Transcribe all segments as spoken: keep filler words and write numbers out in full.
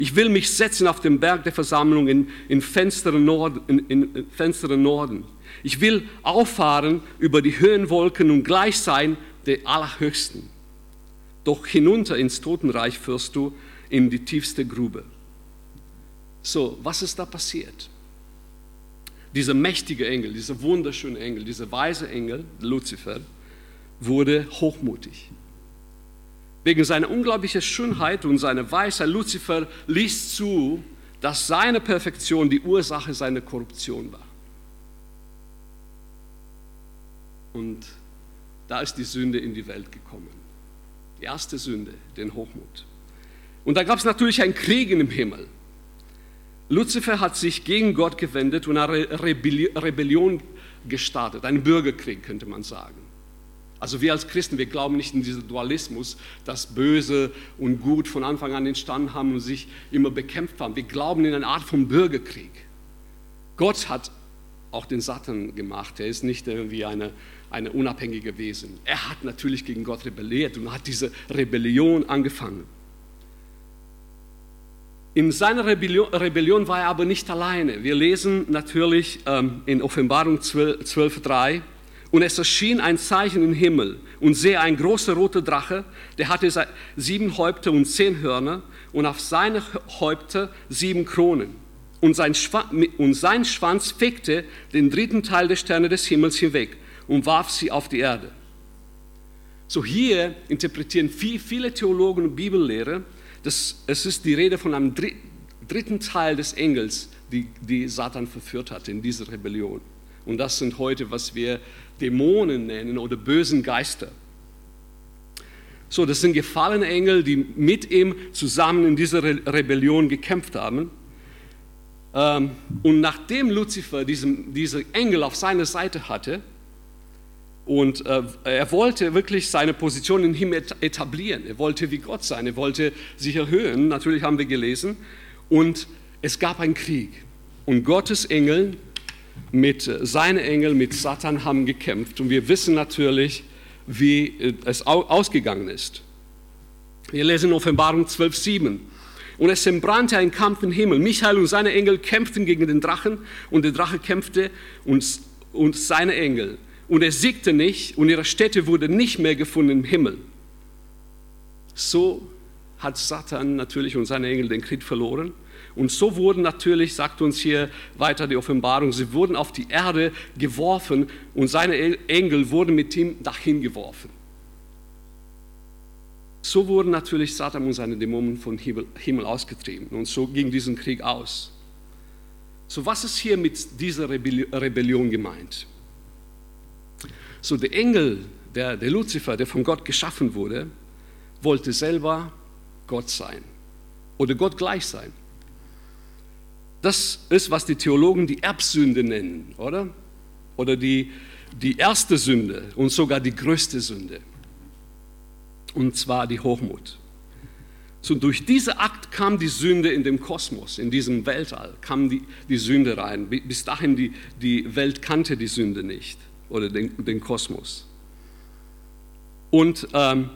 Ich will mich setzen auf den Berg der Versammlung in, in, finsteren Norden, in, in finsteren Norden. Ich will auffahren über die Höhenwolken und gleich sein der Allerhöchsten. Doch hinunter ins Totenreich führst du in die tiefste Grube. So, was ist da passiert? Dieser mächtige Engel, dieser wunderschöne Engel, dieser weise Engel, Luzifer, wurde hochmutig. Wegen seiner unglaublichen Schönheit und seiner Weisheit, Luzifer ließ zu, dass seine Perfektion die Ursache seiner Korruption war. Und da ist die Sünde in die Welt gekommen. Die erste Sünde, den Hochmut. Und da gab es natürlich einen Krieg im Himmel. Luzifer hat sich gegen Gott gewendet und eine Rebellion gestartet, einen Bürgerkrieg könnte man sagen. Also wir als Christen, wir glauben nicht in diesen Dualismus, dass Böse und Gut von Anfang an entstanden haben und sich immer bekämpft haben. Wir glauben in eine Art von Bürgerkrieg. Gott hat auch den Satan gemacht. Er ist nicht irgendwie eine, eine unabhängige Wesen. Er hat natürlich gegen Gott rebelliert und hat diese Rebellion angefangen. In seiner Rebellion, Rebellion war er aber nicht alleine. Wir lesen natürlich ähm, in Offenbarung zwölf drei, und es erschien ein Zeichen im Himmel und sehe ein großer roter Drache, der hatte sieben Häupter und zehn Hörner und auf seine Häupter sieben Kronen. Und sein, und sein Schwanz fegte den dritten Teil der Sterne des Himmels hinweg und warf sie auf die Erde. So hier interpretieren viele Theologen und Bibellehrer, dass es ist die Rede von einem dritten Teil des Engels, die, die Satan verführt hat in dieser Rebellion. Und das sind heute, was wir Dämonen nennen oder bösen Geister. So, das sind gefallene Engel, die mit ihm zusammen in dieser Re- Rebellion gekämpft haben. Ähm, und nachdem Luzifer diesen, diese Engel auf seiner Seite hatte, und äh, er wollte wirklich seine Position in ihm etablieren, er wollte wie Gott sein, er wollte sich erhöhen, natürlich haben wir gelesen, und es gab einen Krieg. Und Gottes Engel mit seine Engel, mit Satan haben gekämpft. Und wir wissen natürlich, wie es ausgegangen ist. Wir lesen in Offenbarung zwölf sieben. Und es entbrannte ein Kampf im Himmel. Michael und seine Engel kämpften gegen den Drachen und der Drache kämpfte und, und seine Engel. Und er siegte nicht und ihre Stätte wurde nicht mehr gefunden im Himmel. So hat Satan natürlich und seine Engel den Krieg verloren. Und so wurden natürlich, sagt uns hier weiter die Offenbarung, sie wurden auf die Erde geworfen und seine Engel wurden mit ihm dahin geworfen. So wurden natürlich Satan und seine Dämonen vom Himmel ausgetrieben und so ging diesen Krieg aus. So, was ist hier mit dieser Rebellion gemeint? So, der Engel, der, der Luzifer, der von Gott geschaffen wurde, wollte selber Gott sein oder Gott gleich sein. Das ist, was die Theologen die Erbsünde nennen, oder? Oder die, die erste Sünde und sogar die größte Sünde. Und zwar die Hochmut. So durch diesen Akt kam die Sünde in den Kosmos, in diesem Weltall, kam die, die Sünde rein. Bis dahin die, die Welt kannte die Sünde nicht oder den, den Kosmos. Und ähm,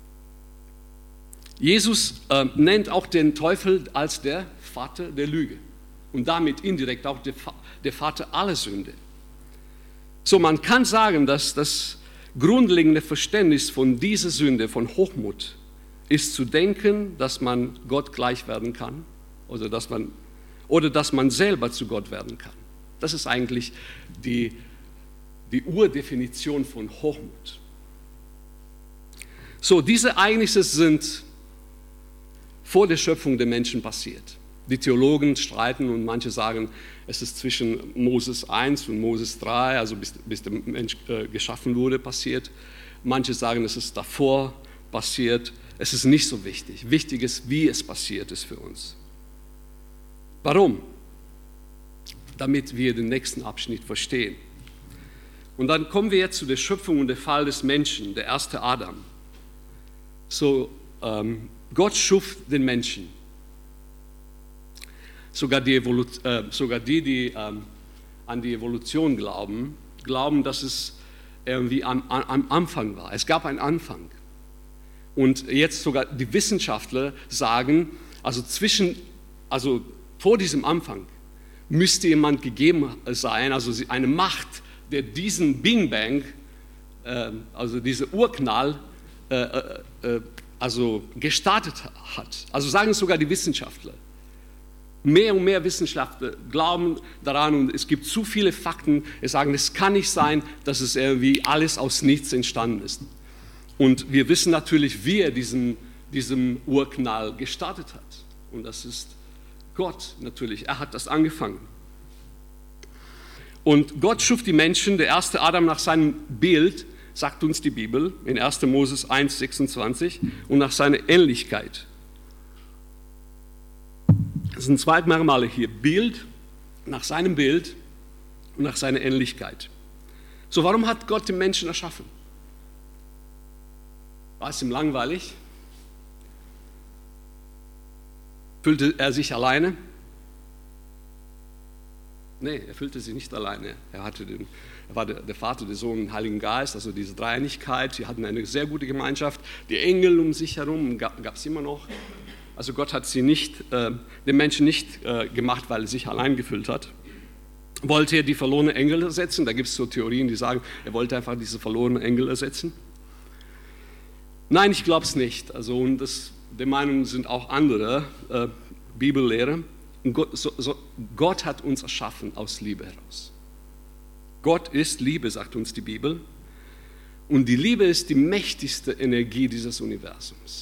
Jesus äh, nennt auch den Teufel als der Vater der Lüge. Und damit indirekt auch der, der Vater aller Sünde. So, man kann sagen, dass das grundlegende Verständnis von dieser Sünde, von Hochmut, ist zu denken, dass man Gott gleich werden kann oder dass man, oder dass man selber zu Gott werden kann. Das ist eigentlich die, die Urdefinition von Hochmut. So, diese Ereignisse sind vor der Schöpfung der Menschen passiert. Die Theologen streiten und manche sagen, es ist zwischen Moses eins und Moses drei, also bis, bis der Mensch äh, geschaffen wurde, passiert. Manche sagen, es ist davor passiert. Es ist nicht so wichtig. Wichtig ist, wie es passiert ist für uns. Warum? Damit wir den nächsten Abschnitt verstehen. Und dann kommen wir jetzt zu der Schöpfung und der Fall des Menschen, der erste Adam. So, ähm, Gott schuf den Menschen. Sogar die, Evolu- äh, sogar die, die ähm, an die Evolution glauben, glauben, dass es irgendwie am, am Anfang war. Es gab einen Anfang. Und jetzt sogar die Wissenschaftler sagen, also zwischen also vor diesem Anfang, müsste jemand gegeben sein, also eine Macht, der diesen Big Bang, äh, also diesen Urknall, äh, äh, also gestartet hat. Also sagen es sogar die Wissenschaftler. Mehr und mehr Wissenschaftler glauben daran und es gibt zu viele Fakten, die sagen, es kann nicht sein, dass es irgendwie alles aus nichts entstanden ist. Und wir wissen natürlich, wie er diesen, diesen Urknall gestartet hat. Und das ist Gott natürlich, er hat das angefangen. Und Gott schuf die Menschen, der erste Adam nach seinem Bild, sagt uns die Bibel in erster Mose eins, sechsundzwanzig, und nach seiner Ähnlichkeit. Das sind zwei Merkmale hier, Bild, nach seinem Bild und nach seiner Ähnlichkeit. So, warum hat Gott den Menschen erschaffen? War es ihm langweilig? Fühlte er sich alleine? Nee, er fühlte sich nicht alleine. Er, hatte den, er war der, der Vater, der Sohn, den Heiligen Geist, also diese Dreieinigkeit. Sie hatten eine sehr gute Gemeinschaft. Die Engel um sich herum gab es immer noch. Also Gott hat sie nicht, äh, den Menschen nicht äh, gemacht, weil er sich allein gefühlt hat. Wollte er die verlorenen Engel ersetzen? Da gibt es so Theorien, die sagen, er wollte einfach diese verlorenen Engel ersetzen. Nein, ich glaube es nicht. Also, und das, der Meinung sind auch andere äh, Bibellehrer. Gott, so, so, Gott hat uns erschaffen aus Liebe heraus. Gott ist Liebe, sagt uns die Bibel. Und die Liebe ist die mächtigste Energie dieses Universums.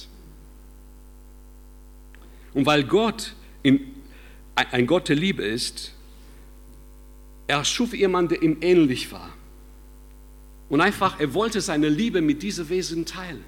Und weil Gott in, ein Gott der Liebe ist, er schuf jemanden, der ihm ähnlich war. Und einfach, er wollte seine Liebe mit diesem Wesen teilen.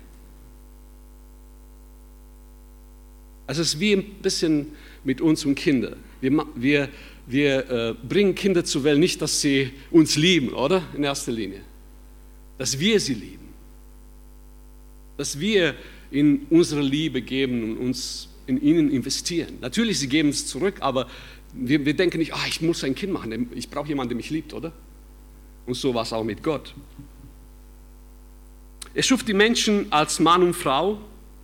Also es ist wie ein bisschen mit uns und Kindern. Wir, wir, wir äh, bringen Kinder zur Welt nicht, dass sie uns lieben, oder? In erster Linie. Dass wir sie lieben. Dass wir ihnen unsere Liebe geben und uns in ihnen investieren. Natürlich, sie geben es zurück, aber wir, wir denken nicht, ah, ich muss ein Kind machen, ich brauche jemanden, der mich liebt, oder? Und so war es auch mit Gott. Er schuf die Menschen als Mann und Frau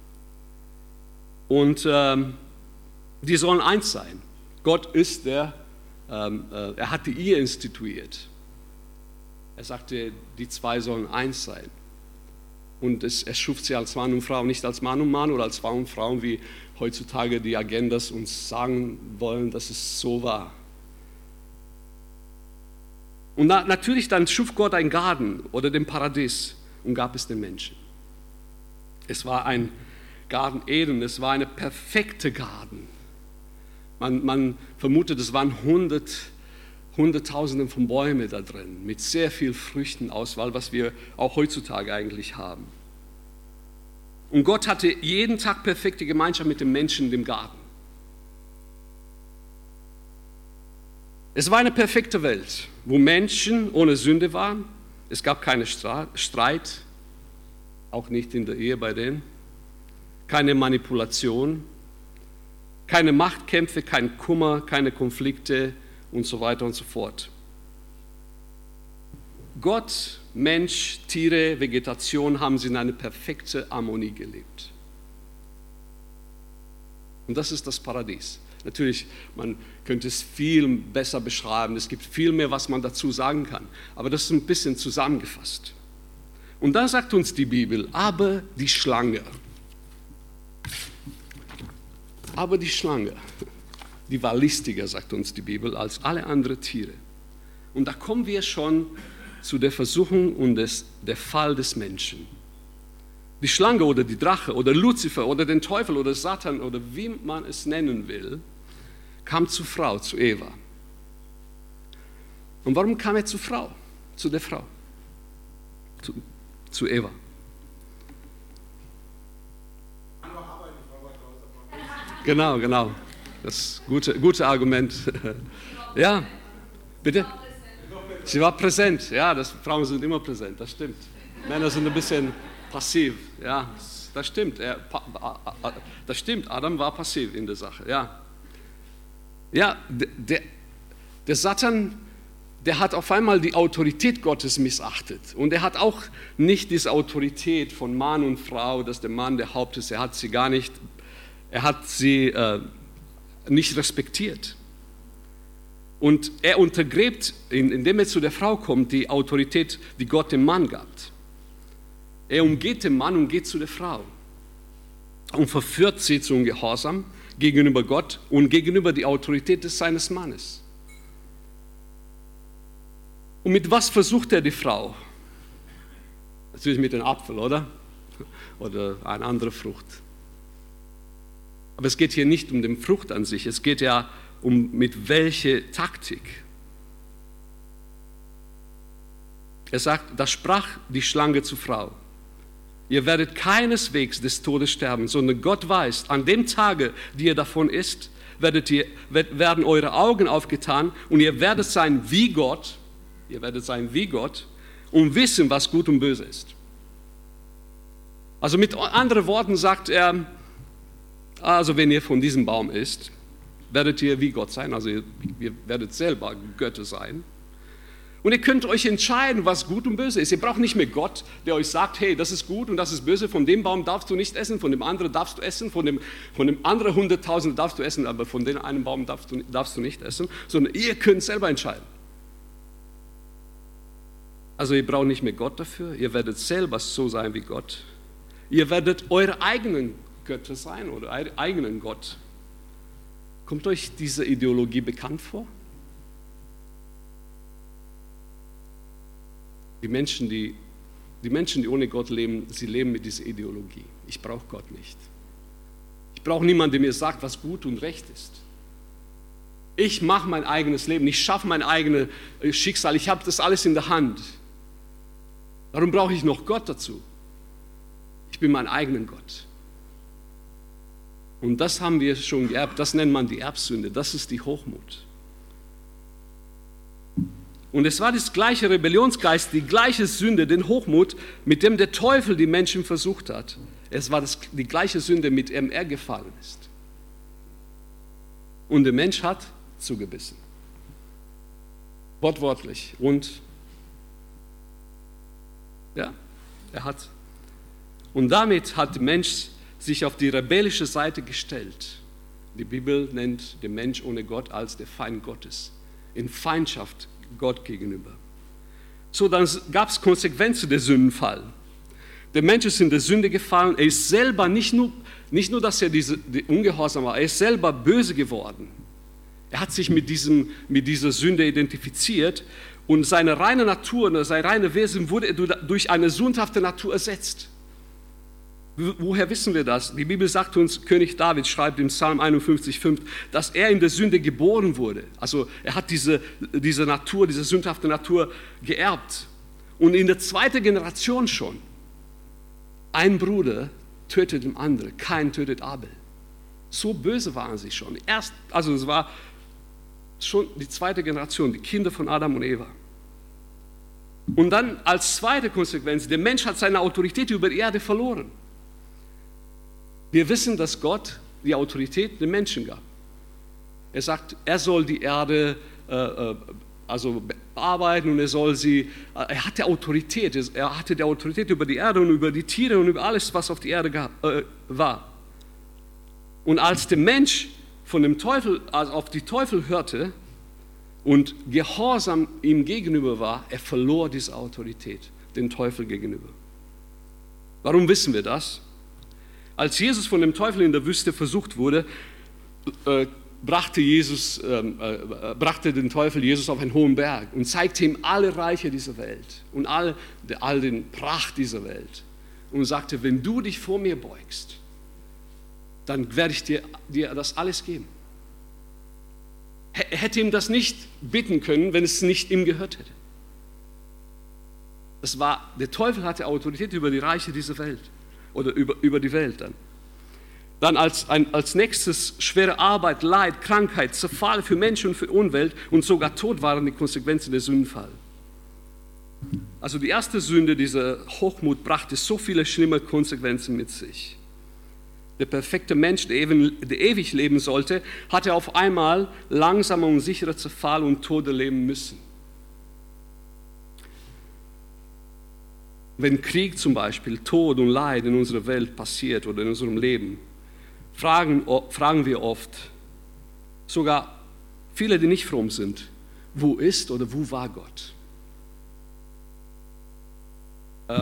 und ähm, die sollen eins sein. Gott ist der, ähm, äh, er hat die Ehe instituiert. Er sagte, die zwei sollen eins sein. Und es, er schuf sie als Mann und Frau, nicht als Mann und Mann oder als Frau und Frau, wie heutzutage die Agendas uns sagen wollen, dass es so war. Und na, natürlich dann schuf Gott einen Garten oder den Paradies und gab es den Menschen. Es war ein Garten Eden, es war eine perfekte Garten. Man, man vermutet, es waren hundert, Hunderttausende von Bäumen da drin, mit sehr viel Früchtenauswahl, was wir auch heutzutage eigentlich haben. Und Gott hatte jeden Tag perfekte Gemeinschaft mit den Menschen in dem Garten. Es war eine perfekte Welt, wo Menschen ohne Sünde waren. Es gab keinen Streit, auch nicht in der Ehe bei denen, keine Manipulation, keine Machtkämpfe, kein Kummer, keine Konflikte und so weiter und so fort. Gott, Mensch, Tiere, Vegetation haben sie in eine perfekte Harmonie gelebt. Und das ist das Paradies. Natürlich, man könnte es viel besser beschreiben, es gibt viel mehr, was man dazu sagen kann, aber das ist ein bisschen zusammengefasst. Und dann sagt uns die Bibel, aber die Schlange, aber die Schlange, die war listiger, sagt uns die Bibel, als alle anderen Tiere. Und da kommen wir schon zu der Versuchung und des, der Fall des Menschen. Die Schlange oder die Drache oder Luzifer oder den Teufel oder Satan oder wie man es nennen will, kam zur Frau, zu Eva. Und warum kam er zur Frau, zu der Frau, zu, zu Eva? Genau, genau. Das gute, gute Argument. Ja, bitte? Sie war präsent. Ja, das, Frauen sind immer präsent, das stimmt. Männer sind ein bisschen passiv. Ja, das stimmt. Er, das stimmt, Adam war passiv in der Sache. Ja, ja der, der Satan, der hat auf einmal die Autorität Gottes missachtet. Und er hat auch nicht diese Autorität von Mann und Frau, dass der Mann der Haupt ist. Er hat sie gar nicht, er hat sie... Äh, nicht respektiert. Und er untergräbt, indem er zu der Frau kommt, die Autorität, die Gott dem Mann gab. Er umgeht den Mann und geht zu der Frau und verführt sie zum Gehorsam gegenüber Gott und gegenüber der Autorität des seines Mannes. Und mit was versucht er die Frau? Natürlich mit dem Apfel, oder? Oder eine andere Frucht. Aber es geht hier nicht um die Frucht an sich, es geht ja um mit welcher Taktik. Er sagt, da sprach die Schlange zur Frau: Ihr werdet keineswegs des Todes sterben, sondern Gott weiß, an dem Tage, die ihr davon isst, werdet ihr, werden eure Augen aufgetan und ihr werdet sein wie Gott, ihr werdet sein wie Gott und wissen, was gut und böse ist. Also mit anderen Worten sagt er, also wenn ihr von diesem Baum isst, werdet ihr wie Gott sein, also ihr, ihr werdet selber Götter sein. Und ihr könnt euch entscheiden, was gut und böse ist. Ihr braucht nicht mehr Gott, der euch sagt, hey, das ist gut und das ist böse, von dem Baum darfst du nicht essen, von dem anderen darfst du essen, von dem, von dem anderen hunderttausend darfst du essen, aber von dem einen Baum darfst du, darfst du nicht essen, sondern ihr könnt selber entscheiden. Also ihr braucht nicht mehr Gott dafür, ihr werdet selber so sein wie Gott. Ihr werdet eure eigenen Götter sein oder euren eigenen Gott. Kommt euch diese Ideologie bekannt vor? Die Menschen, die, die Menschen, die ohne Gott leben, sie leben mit dieser Ideologie. Ich brauche Gott nicht. Ich brauche niemanden, der mir sagt, was gut und recht ist. Ich mache mein eigenes Leben, ich schaffe mein eigenes Schicksal, ich habe das alles in der Hand. Warum brauche ich noch Gott dazu? Ich bin mein eigener Gott. Und das haben wir schon geerbt, das nennt man die Erbsünde, das ist die Hochmut. Und es war das gleiche Rebellionsgeist, die gleiche Sünde, den Hochmut, mit dem der Teufel die Menschen versucht hat. Es war das, die gleiche Sünde, mit der er gefallen ist. Und der Mensch hat zugebissen. Wortwörtlich. Und ja, er hat. Und damit hat der Mensch sich auf die rebellische Seite gestellt. Die Bibel nennt den Mensch ohne Gott als der Feind Gottes. In Feindschaft Gott gegenüber. So, dann gab es Konsequenzen der Sündenfall. Der Mensch ist in der Sünde gefallen. Er ist selber nicht nur, nicht nur dass er diese, die ungehorsam war, er ist selber böse geworden. Er hat sich mit, diesem, mit dieser Sünde identifiziert und seine reine Natur, sein reine Wesen wurde durch eine sündhafte Natur ersetzt. Woher wissen wir das? Die Bibel sagt uns, König David schreibt im Psalm einundfünfzig, fünf, dass er in der Sünde geboren wurde. Also er hat diese, diese Natur, diese sündhafte Natur geerbt. Und in der zweiten Generation schon, ein Bruder tötet den anderen, Kain tötet Abel. So böse waren sie schon. Erst, also es war schon die zweite Generation, die Kinder von Adam und Eva. Und dann als zweite Konsequenz, der Mensch hat seine Autorität über die Erde verloren. Wir wissen, dass Gott die Autorität den Menschen gab. Er sagt, er soll die Erde äh, also bearbeiten und er soll sie, er hatte Autorität, er hatte die Autorität über die Erde und über die Tiere und über alles, was auf der Erde gab, äh, war. Und als der Mensch von dem Teufel, also auf die Teufel hörte und gehorsam ihm gegenüber war, er verlor diese Autorität dem Teufel gegenüber. Warum wissen wir das? Als Jesus von dem Teufel in der Wüste versucht wurde, äh, brachte, Jesus, äh, äh, brachte den Teufel Jesus auf einen hohen Berg und zeigte ihm alle Reiche dieser Welt und all, all den Pracht dieser Welt und sagte, wenn du dich vor mir beugst, dann werde ich dir, dir das alles geben. Er hätte ihm das nicht bitten können, wenn es nicht ihm gehört hätte. Das war, der Teufel hatte Autorität über die Reiche dieser Welt. Oder über, über die Welt dann. Dann als, ein, als nächstes schwere Arbeit, Leid, Krankheit, Zerfall für Menschen und für Umwelt und sogar Tod waren die Konsequenzen der Sündenfall. Also die erste Sünde, diese Hochmut, brachte so viele schlimme Konsequenzen mit sich. Der perfekte Mensch, der ewig, der ewig leben sollte, hatte auf einmal langsamer und sicherer Zerfall und Tod erleben müssen. Wenn Krieg zum Beispiel, Tod und Leid in unserer Welt passiert oder in unserem Leben, fragen, fragen wir oft, sogar viele, die nicht fromm sind. Wo ist oder wo war Gott? Äh,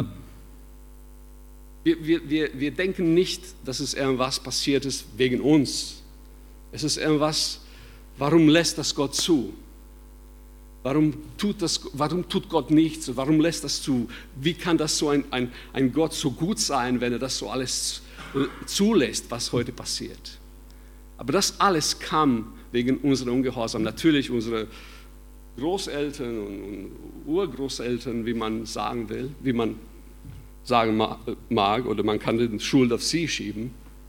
wir, wir, wir, wir denken nicht, dass es irgendwas passiert ist wegen uns. Es ist irgendwas, warum lässt das Gott zu? Warum tut, das, warum tut Gott nichts? Warum lässt das zu? Wie kann das so ein, ein, ein Gott so gut sein, wenn er das so alles zulässt, was heute passiert? Aber das alles kam wegen unserer Ungehorsam. Natürlich unsere Großeltern und, und Urgroßeltern, wie man sagen will, wie man sagen mag, oder man kann die Schuld auf sie schieben.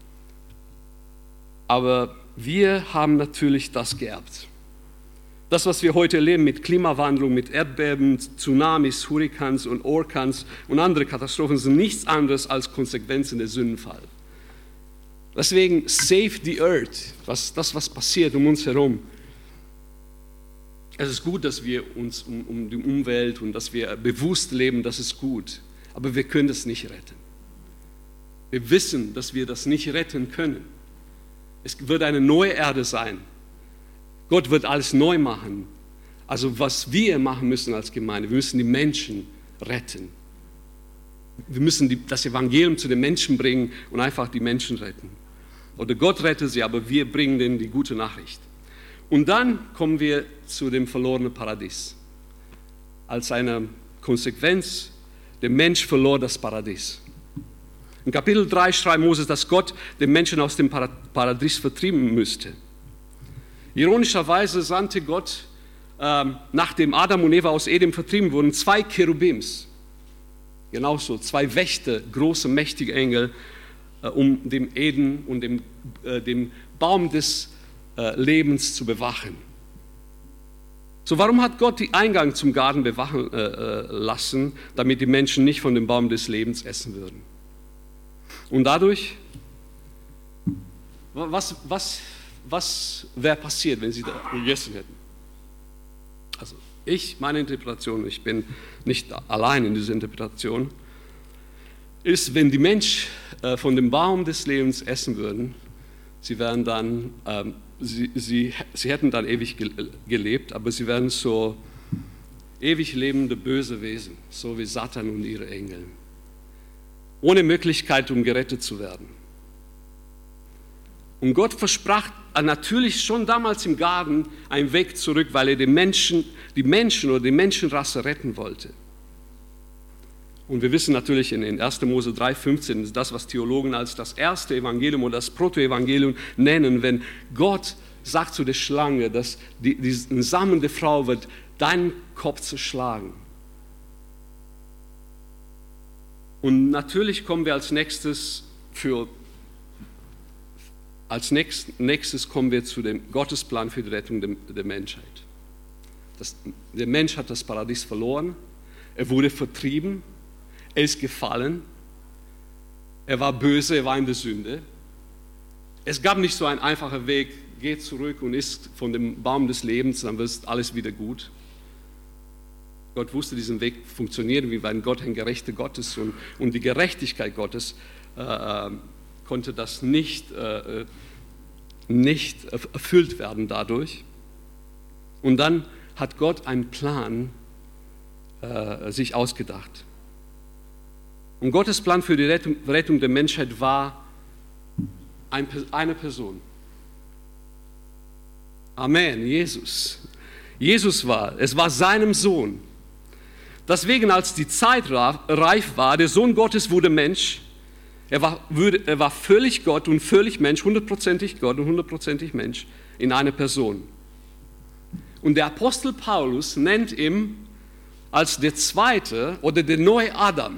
Aber wir haben natürlich das geerbt. Das, was wir heute erleben mit Klimawandlung, mit Erdbeben, Tsunamis, Hurrikans und Orkans und andere Katastrophen, sind nichts anderes als Konsequenzen des Sündenfalls. Deswegen save the earth, was, das, was passiert um uns herum. Es ist gut, dass wir uns um, um die Umwelt und dass wir bewusst leben, das ist gut. Aber wir können das nicht retten. Wir wissen, dass wir das nicht retten können. Es wird eine neue Erde sein. Gott wird alles neu machen. Also was wir machen müssen als Gemeinde, wir müssen die Menschen retten. Wir müssen die, das Evangelium zu den Menschen bringen und einfach die Menschen retten. Oder Gott rettet sie, aber wir bringen denen die gute Nachricht. Und dann kommen wir zu dem verlorenen Paradies. Als eine Konsequenz, der Mensch verlor das Paradies. In Kapitel drei schreibt Moses, dass Gott den Menschen aus dem Paradies vertrieben müsste. Ironischerweise sandte Gott, ähm, nachdem Adam und Eva aus Eden vertrieben wurden, zwei Cherubims, genauso zwei Wächter, große, mächtige Engel, äh, um den Eden und dem, äh, den Baum des äh, Lebens zu bewachen. So, warum hat Gott den Eingang zum Garten bewachen äh, äh, lassen, damit die Menschen nicht von dem Baum des Lebens essen würden? Und dadurch, was, was Was wäre passiert, wenn sie da gegessen hätten? Also ich, meine Interpretation, ich bin nicht allein in dieser Interpretation, ist, wenn die Menschen äh, von dem Baum des Lebens essen würden, sie wären dann, ähm, sie, sie, sie hätten dann ewig gelebt, aber sie wären so ewig lebende böse Wesen, so wie Satan und ihre Engel, ohne Möglichkeit, um gerettet zu werden. Und Gott versprach natürlich schon damals im Garten einen Weg zurück, weil er die Menschen, die Menschen oder die Menschenrasse retten wollte. Und wir wissen natürlich in erster Mose drei fünfzehn, ist das, was Theologen als das erste Evangelium oder das Protoevangelium nennen, wenn Gott sagt zu der Schlange, dass die, die Samen der Frau wird deinen Kopf zerschlagen. Und natürlich kommen wir als nächstes für Als nächstes kommen wir zu dem Gottesplan für die Rettung der Menschheit. Das, der Mensch hat das Paradies verloren, er wurde vertrieben, er ist gefallen, er war böse, er war in der Sünde. Es gab nicht so einen einfachen Weg, geh zurück und isst von dem Baum des Lebens, dann wird alles wieder gut. Gott wusste, diesen Weg funktioniert, wie weil Gott ein gerechter Gott ist und, und die Gerechtigkeit Gottes äh, konnte das nicht, äh, nicht erfüllt werden dadurch. Und dann hat Gott einen Plan äh, sich ausgedacht. Und Gottes Plan für die Rettung, Rettung der Menschheit war ein, eine Person. Amen, Jesus. Jesus war, es war seinem Sohn. Deswegen, als die Zeit reif war, der Sohn Gottes wurde Mensch. Er war, er war völlig Gott und völlig Mensch, hundertprozentig Gott und hundertprozentig Mensch in einer Person. Und der Apostel Paulus nennt ihn als der zweite oder der neue Adam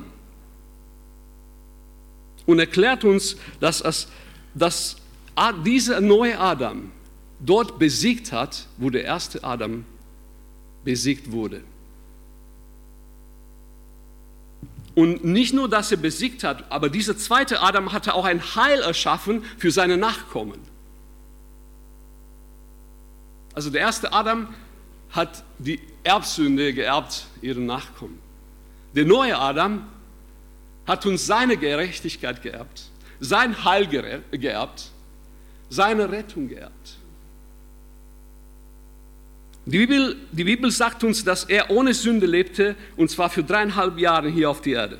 und erklärt uns, dass, es, dass dieser neue Adam dort besiegt hat, wo der erste Adam besiegt wurde. Und nicht nur, dass er besiegt hat, aber dieser zweite Adam hatte auch ein Heil erschaffen für seine Nachkommen. Also der erste Adam hat die Erbsünde geerbt, ihre Nachkommen. Der neue Adam hat uns seine Gerechtigkeit geerbt, sein Heil geerbt, seine Rettung geerbt. Die Bibel, die Bibel sagt uns, dass er ohne Sünde lebte, und zwar für dreieinhalb Jahre hier auf der Erde.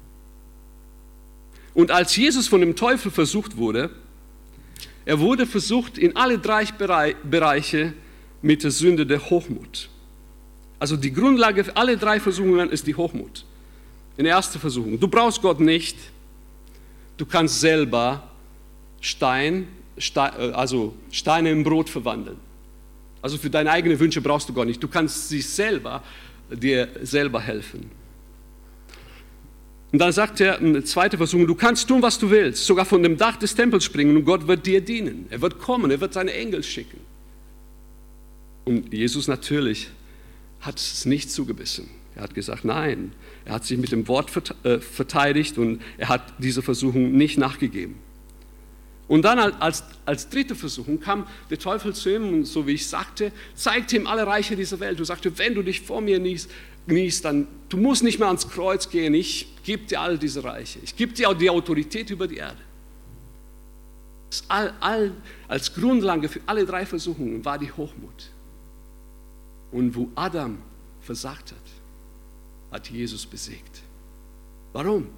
Und als Jesus von dem Teufel versucht wurde, er wurde versucht in alle drei Bereiche mit der Sünde der Hochmut. Also die Grundlage für alle drei Versuchungen ist die Hochmut. In der ersten Versuchung, du brauchst Gott nicht, du kannst selber Stein, Stein, also Steine in Brot verwandeln. Also für deine eigenen Wünsche brauchst du Gott nicht, du kannst sich selber, dir selber helfen. Und dann sagt er, eine zweite Versuchung, du kannst tun, was du willst, sogar von dem Dach des Tempels springen und Gott wird dir dienen. Er wird kommen, er wird seine Engel schicken. Und Jesus natürlich hat es nicht zugebissen. Er hat gesagt, nein. Er hat sich mit dem Wort verteidigt und er hat dieser Versuchung nicht nachgegeben. Und dann als, als dritte Versuchung kam der Teufel zu ihm und so wie ich sagte, zeigte ihm alle Reiche dieser Welt. Du sagte, wenn du dich vor mir niest, dann du musst nicht mehr ans Kreuz gehen, ich gebe dir all diese Reiche. Ich gebe dir auch die Autorität über die Erde. Das all, all, als Grundlage für alle drei Versuchungen war die Hochmut. Und wo Adam versagt hat, hat Jesus besiegt. Warum?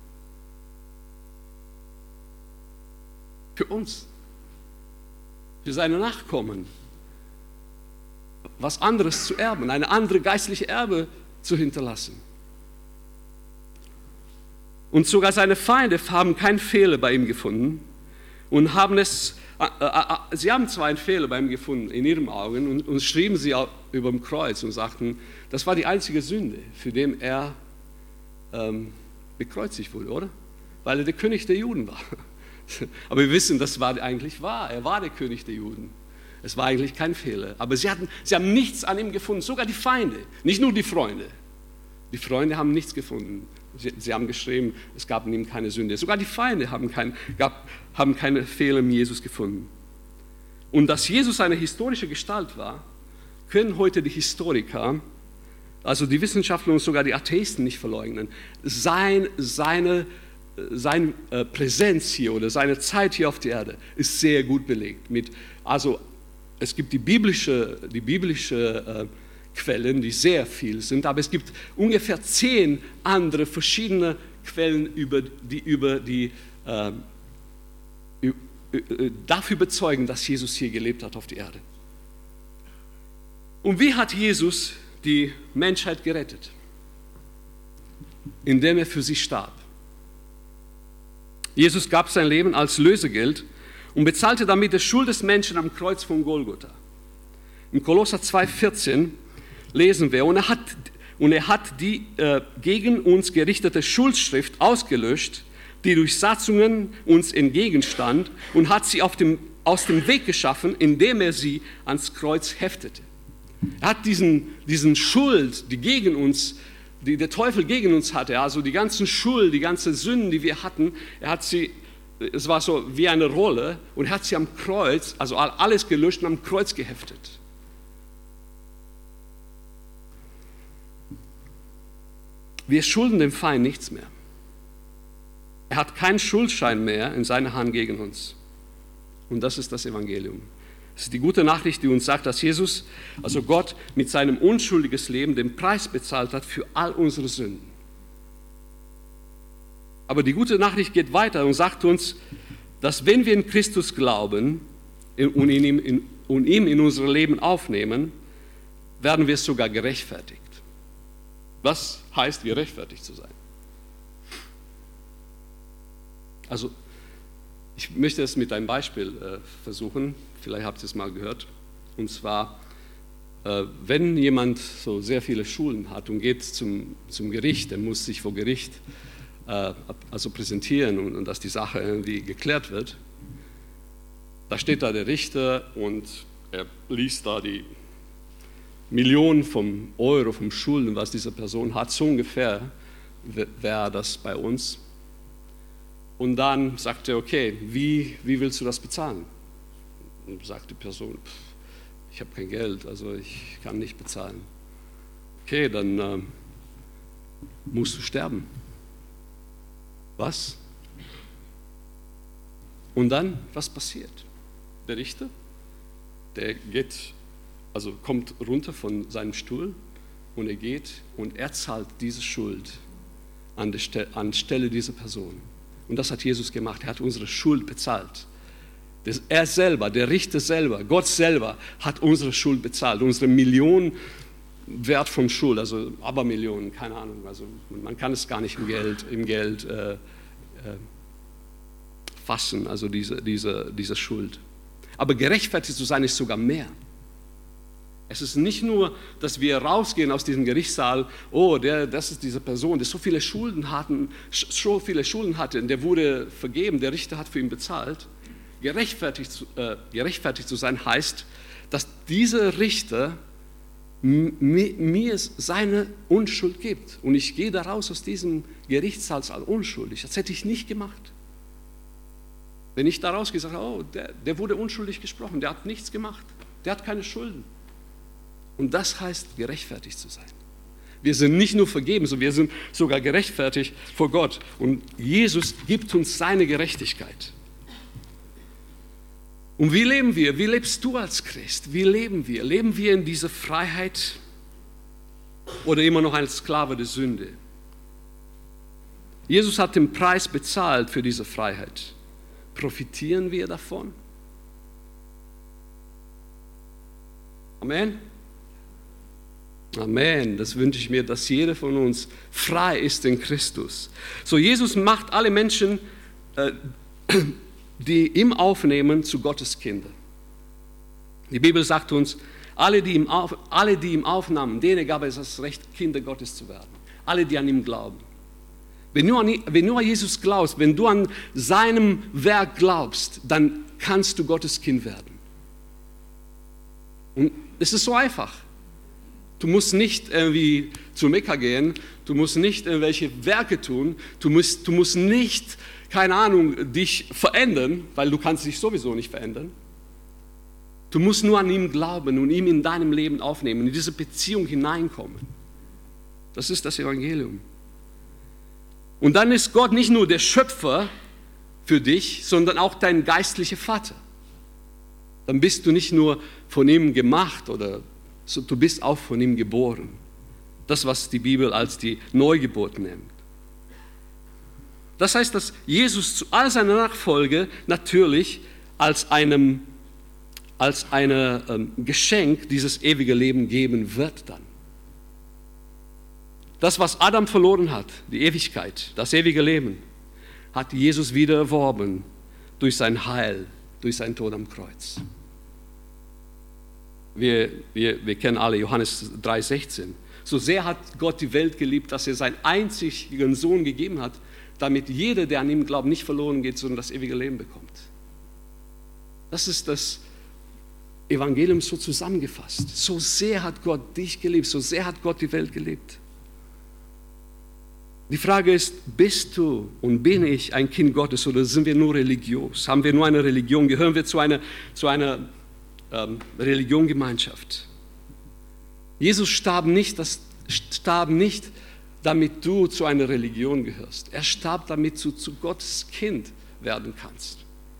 Für uns, für seine Nachkommen, was anderes zu erben, eine andere geistliche Erbe zu hinterlassen. Und sogar seine Feinde haben keinen Fehler bei ihm gefunden und haben es, äh, äh, sie haben zwar einen Fehler bei ihm gefunden in ihren Augen und, und schrieben sie auch über dem Kreuz und sagten, das war die einzige Sünde, für den er ähm, bekreuzigt wurde, oder? Weil er der König der Juden war. Aber wir wissen, das war eigentlich wahr. Er war der König der Juden. Es war eigentlich kein Fehler. Aber sie, hatten, sie haben nichts an ihm gefunden, sogar die Feinde, nicht nur die Freunde. Die Freunde haben nichts gefunden. Sie, sie haben geschrieben, es gab in ihm keine Sünde. Sogar die Feinde haben, kein, gab, haben keine Fehler in Jesus gefunden. Und dass Jesus eine historische Gestalt war, können heute die Historiker, also die Wissenschaftler und sogar die Atheisten nicht verleugnen. Sein, seine Seine äh, Präsenz hier oder seine Zeit hier auf der Erde ist sehr gut belegt. Mit, also es gibt die biblische, die biblische äh, Quellen, die sehr viel sind, aber es gibt ungefähr zehn andere verschiedene Quellen, über die, über die äh, äh, dafür bezeugen, dass Jesus hier gelebt hat auf der Erde. Und wie hat Jesus die Menschheit gerettet? Indem er für sie starb. Jesus gab sein Leben als Lösegeld und bezahlte damit die Schuld des Menschen am Kreuz von Golgotha. In Kolosser zwei vierzehn lesen wir, und er hat, und er hat die äh, gegen uns gerichtete Schuldschrift ausgelöscht, die durch Satzungen uns entgegenstand, und hat sie auf dem, aus dem Weg geschaffen, indem er sie ans Kreuz heftete. Er hat diesen, diesen Schuld, die gegen uns die der Teufel gegen uns hatte, also die ganzen Schuld, die ganzen Sünden, die wir hatten, er hat sie, es war so wie eine Rolle, und er hat sie am Kreuz, also alles gelöscht und am Kreuz geheftet. Wir schulden dem Feind nichts mehr. Er hat keinen Schuldschein mehr in seiner Hand gegen uns. Und das ist das Evangelium. Es ist die gute Nachricht, die uns sagt, dass Jesus, also Gott, mit seinem unschuldigen Leben den Preis bezahlt hat für all unsere Sünden. Aber die gute Nachricht geht weiter und sagt uns, dass wenn wir in Christus glauben und ihn in, und ihn in unser Leben aufnehmen, werden wir sogar gerechtfertigt. Was heißt, gerechtfertigt zu sein? Also, ich möchte es mit einem Beispiel äh, versuchen, vielleicht habt ihr es mal gehört. Und zwar, äh, wenn jemand so sehr viele Schulden hat und geht zum, zum Gericht, der muss sich vor Gericht äh, also präsentieren und, und dass die Sache irgendwie geklärt wird. Da steht da der Richter und er liest da die Millionen von Euro, von Schulden, was diese Person hat, so ungefähr wäre das bei uns. Und dann sagt er, okay, wie, wie willst du das bezahlen? Und sagt die Person, pff, ich habe kein Geld, also ich kann nicht bezahlen. Okay, dann äh, musst du sterben. Was? Und dann, was passiert? Der Richter, der geht also kommt runter von seinem Stuhl und er geht und er zahlt diese Schuld an der Stelle, an Stelle dieser Person. Und das hat Jesus gemacht. Er hat unsere Schuld bezahlt. Das, er selber, der Richter selber, Gott selber hat unsere Schuld bezahlt, unsere Millionen Wert von Schuld, also Abermillionen, keine Ahnung, also man kann es gar nicht im Geld, im Geld äh, äh, fassen, also diese, diese, diese Schuld. Aber gerechtfertigt zu sein ist sogar mehr. Es ist nicht nur, dass wir rausgehen aus diesem Gerichtssaal, oh, der, das ist diese Person, der so viele Schulden hatten, so viele Schulden hatte, der wurde vergeben, der Richter hat für ihn bezahlt. Gerechtfertigt, äh, gerechtfertigt zu sein heißt, dass dieser Richter mir, mir seine Unschuld gibt. Und ich gehe daraus aus diesem Gerichtssaal als unschuldig. Das hätte ich nicht gemacht. Wenn ich daraus gesagt habe, oh, der, der wurde unschuldig gesprochen, der hat nichts gemacht, der hat keine Schulden. Und das heißt, gerechtfertigt zu sein. Wir sind nicht nur vergeben, sondern wir sind sogar gerechtfertigt vor Gott. Und Jesus gibt uns seine Gerechtigkeit. Und wie leben wir? Wie lebst du als Christ? Wie leben wir? Leben wir in dieser Freiheit oder immer noch als Sklave der Sünde? Jesus hat den Preis bezahlt für diese Freiheit. Profitieren wir davon? Amen? Amen. Das wünsche ich mir, dass jeder von uns frei ist in Christus. So, Jesus macht alle Menschen, äh, die ihm aufnehmen, zu Gottes Kinder. Die Bibel sagt uns, alle die, ihm auf, alle, die ihm aufnahmen, denen gab es das Recht, Kinder Gottes zu werden. Alle, die an ihm glauben. Wenn du, an, wenn du an Jesus glaubst, wenn du an seinem Werk glaubst, dann kannst du Gottes Kind werden. Und es ist so einfach. Du musst nicht irgendwie zu Mekka gehen, du musst nicht irgendwelche Werke tun, du musst, du musst nicht, keine Ahnung, dich verändern, weil du kannst dich sowieso nicht verändern. Du musst nur an ihn glauben und ihn in deinem Leben aufnehmen, in diese Beziehung hineinkommen. Das ist das Evangelium. Und dann ist Gott nicht nur der Schöpfer für dich, sondern auch dein geistlicher Vater. Dann bist du nicht nur von ihm gemacht, oder so, du bist auch von ihm geboren. Das, was die Bibel als die Neugeburt nennt. Das heißt, dass Jesus zu all seiner Nachfolge natürlich als einem als ein ähm, Geschenk dieses ewige Leben geben wird dann. Das, was Adam verloren hat, die Ewigkeit, das ewige Leben, hat Jesus wieder erworben durch sein Heil, durch seinen Tod am Kreuz. Wir, wir, wir kennen alle Johannes drei sechzehn. So sehr hat Gott die Welt geliebt, dass er seinen einzigen Sohn gegeben hat, damit jeder, der an ihn glaubt, nicht verloren geht, sondern das ewige Leben bekommt. Das ist das Evangelium so zusammengefasst. So sehr hat Gott dich geliebt, so sehr hat Gott die Welt geliebt. Die Frage ist, bist du und bin ich ein Kind Gottes oder sind wir nur religiös? Haben wir nur eine Religion? Gehören wir zu einer, zu einer ähm, Religiongemeinschaft? Jesus starb nicht, das starb nicht, damit du zu einer Religion gehörst. Er starb, damit du zu Gottes Kind werden kannst.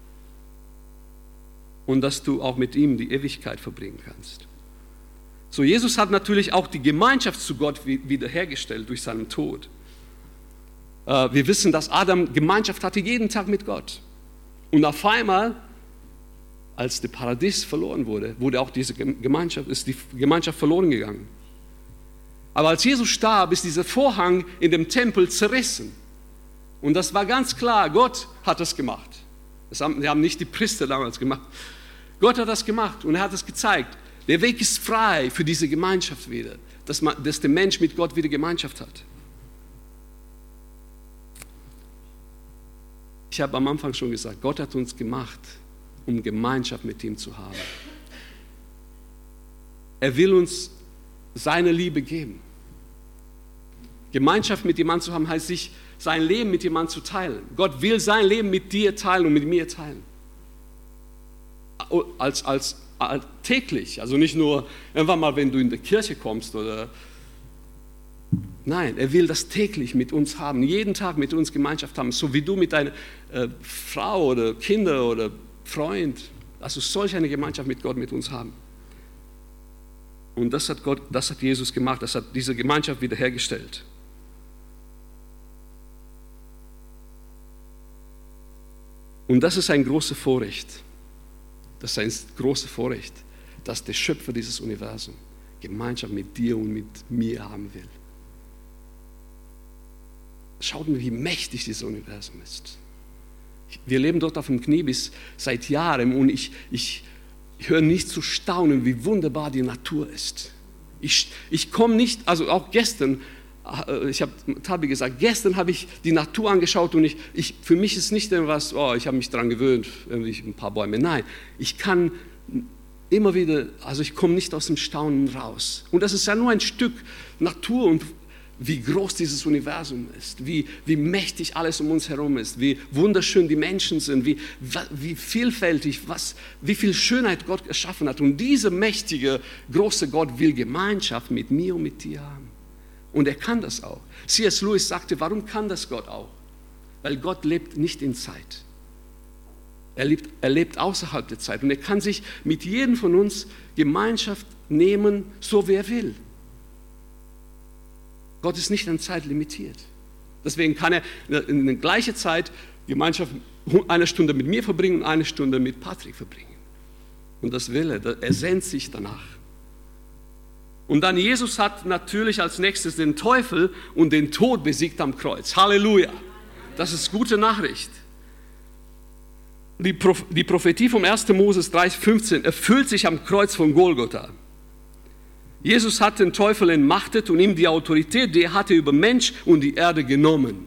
Und dass du auch mit ihm die Ewigkeit verbringen kannst. So, Jesus hat natürlich auch die Gemeinschaft zu Gott wiederhergestellt durch seinen Tod. Wir wissen, dass Adam Gemeinschaft hatte jeden Tag mit Gott. Und auf einmal, als das Paradies verloren wurde, wurde auch diese Gemeinschaft, ist die Gemeinschaft verloren gegangen. Aber als Jesus starb, ist dieser Vorhang in dem Tempel zerrissen. Und das war ganz klar, Gott hat das gemacht. Das haben, die haben nicht die Priester damals gemacht. Gott hat das gemacht und er hat es gezeigt. Der Weg ist frei für diese Gemeinschaft wieder, dass, man, dass der Mensch mit Gott wieder Gemeinschaft hat. Ich habe am Anfang schon gesagt, Gott hat uns gemacht, um Gemeinschaft mit ihm zu haben. Er will uns seine Liebe geben. Gemeinschaft mit jemandem zu haben, heißt sich sein Leben mit jemandem zu teilen. Gott will sein Leben mit dir teilen und mit mir teilen. Als, als, als täglich, also nicht nur irgendwann mal, wenn du in die Kirche kommst oder... Nein, er will das täglich mit uns haben, jeden Tag mit uns Gemeinschaft haben, so wie du mit deiner äh, Frau oder Kinder oder Freund, also solch eine Gemeinschaft mit Gott mit uns haben. Und das hat Gott, das hat Jesus gemacht, das hat diese Gemeinschaft wiederhergestellt. Und das ist ein großes Vorrecht. Das ist ein großes Vorrecht, dass der Schöpfer dieses Universums Gemeinschaft mit dir und mit mir haben will. Schaut mal, wie mächtig dieses Universum ist. Wir leben dort auf dem Kniebis seit Jahren und ich, ich, ich höre nicht zu staunen, wie wunderbar die Natur ist. Ich, ich komme nicht, also auch gestern, ich habe Tabi gesagt, gestern habe ich die Natur angeschaut und ich, ich, für mich ist nicht etwas, oh, ich habe mich daran gewöhnt, ein paar Bäume. Nein, ich kann immer wieder, also ich komme nicht aus dem Staunen raus. Und das ist ja nur ein Stück Natur und wie groß dieses Universum ist, wie, wie mächtig alles um uns herum ist, wie wunderschön die Menschen sind, wie, wie vielfältig, was, wie viel Schönheit Gott erschaffen hat. Und dieser mächtige, große Gott will Gemeinschaft mit mir und mit dir haben. Und er kann das auch. C S Lewis sagte, warum kann das Gott auch? Weil Gott lebt nicht in Zeit. Er lebt, er lebt außerhalb der Zeit und er kann sich mit jedem von uns Gemeinschaft nehmen, so wie er will. Gott ist nicht an Zeit limitiert. Deswegen kann er in der gleichen Zeit Gemeinschaft eine Stunde mit mir verbringen und eine Stunde mit Patrick verbringen. Und das will er, er sehnt sich danach. Und dann Jesus hat natürlich als nächstes den Teufel und den Tod besiegt am Kreuz. Halleluja! Das ist gute Nachricht. Die, Proph- die Prophetie vom ersten Mose drei fünfzehn erfüllt sich am Kreuz von Golgotha. Jesus hat den Teufel entmachtet und ihm die Autorität, die er hatte über Mensch und die Erde genommen.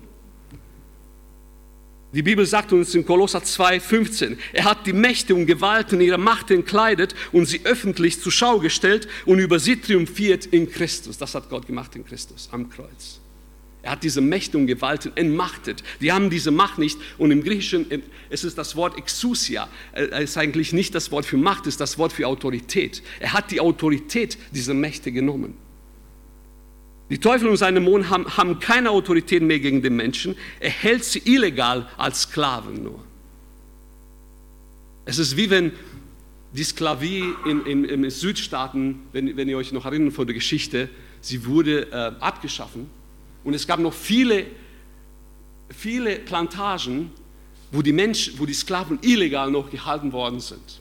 Die Bibel sagt uns in Kolosser zwei fünfzehn, er hat die Mächte und Gewalten ihrer Macht entkleidet und sie öffentlich zur Schau gestellt und über sie triumphiert in Christus. Das hat Gott gemacht in Christus am Kreuz. Er hat diese Mächte und Gewalten entmachtet. Die haben diese Macht nicht. Und im Griechischen es ist das Wort Exousia. Es ist eigentlich nicht das Wort für Macht, es ist das Wort für Autorität. Er hat die Autorität dieser Mächte genommen. Die Teufel und seine Dämonen haben, haben keine Autorität mehr gegen den Menschen. Er hält sie illegal als Sklaven nur. Es ist wie wenn die Sklavie in, in, in den Südstaaten, wenn, wenn ihr euch noch erinnert von der Geschichte, sie wurde äh, abgeschaffen. Und es gab noch viele, viele Plantagen, wo die Menschen, wo die Sklaven illegal noch gehalten worden sind.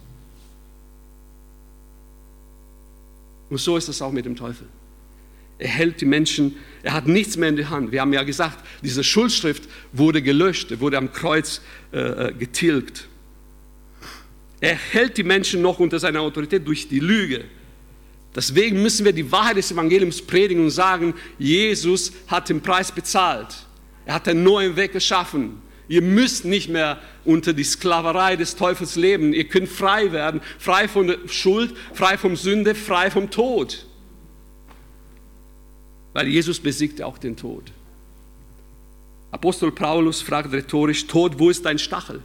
Und so ist es auch mit dem Teufel. Er hält die Menschen, er hat nichts mehr in der Hand. Wir haben ja gesagt, diese Schuldschrift wurde gelöscht, wurde am Kreuz äh, getilgt. Er hält die Menschen noch unter seiner Autorität durch die Lüge. Deswegen müssen wir die Wahrheit des Evangeliums predigen und sagen, Jesus hat den Preis bezahlt. Er hat einen neuen Weg geschaffen. Ihr müsst nicht mehr unter die Sklaverei des Teufels leben. Ihr könnt frei werden, frei von der Schuld, frei vom Sünde, frei vom Tod. Weil Jesus besiegte auch den Tod. Apostel Paulus fragt rhetorisch, Tod, wo ist dein Stachel?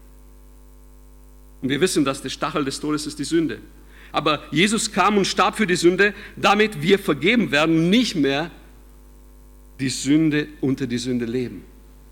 Und wir wissen, dass der Stachel des Todes ist die Sünde. Aber Jesus kam und starb für die Sünde, damit wir vergeben werden und nicht mehr die Sünde unter die Sünde leben.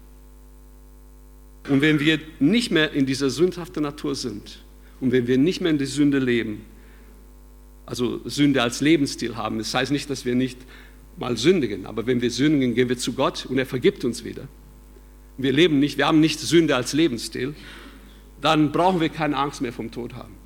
Und wenn wir nicht mehr in dieser sündhaften Natur sind und wenn wir nicht mehr in der Sünde leben, also Sünde als Lebensstil haben, das heißt nicht, dass wir nicht mal sündigen, aber wenn wir sündigen, gehen wir zu Gott und er vergibt uns wieder. Wir leben nicht, wir haben nicht Sünde als Lebensstil, dann brauchen wir keine Angst mehr vom Tod haben.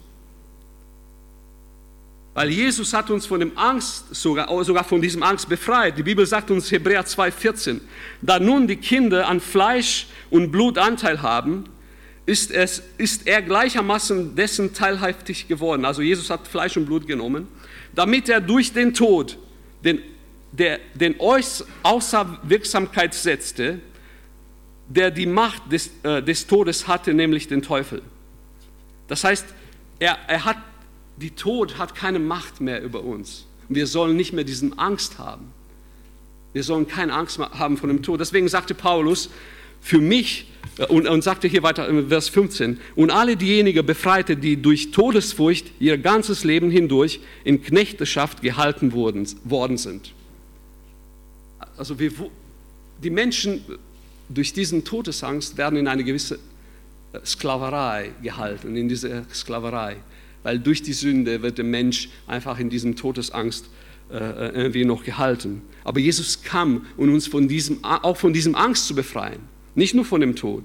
Weil Jesus hat uns von dem Angst, sogar, sogar von diesem Angst befreit. Die Bibel sagt uns Hebräer zwei vierzehn, da nun die Kinder an Fleisch und Blut Anteil haben, ist, es, ist er gleichermaßen dessen teilhaftig geworden. Also Jesus hat Fleisch und Blut genommen, damit er durch den Tod, den, der, den außer Wirksamkeit setzte, der die Macht des, äh, des Todes hatte, nämlich den Teufel. Das heißt, er, er hat Die Tod hat keine Macht mehr über uns. Wir sollen nicht mehr diesen Angst haben. Wir sollen keine Angst haben vor dem Tod. Deswegen sagte Paulus, für mich, und, und sagte hier weiter in Vers fünfzehn, und alle diejenigen befreite, die durch Todesfurcht ihr ganzes Leben hindurch in Knechteschaft gehalten worden, worden sind. Also wir, die Menschen durch diesen Todesangst werden in eine gewisse Sklaverei gehalten, in diese Sklaverei. weil durch die Sünde wird der Mensch einfach in diesem Todesangst äh, irgendwie noch gehalten. Aber Jesus kam, um uns von diesem, auch von diesem Angst zu befreien, nicht nur von dem Tod.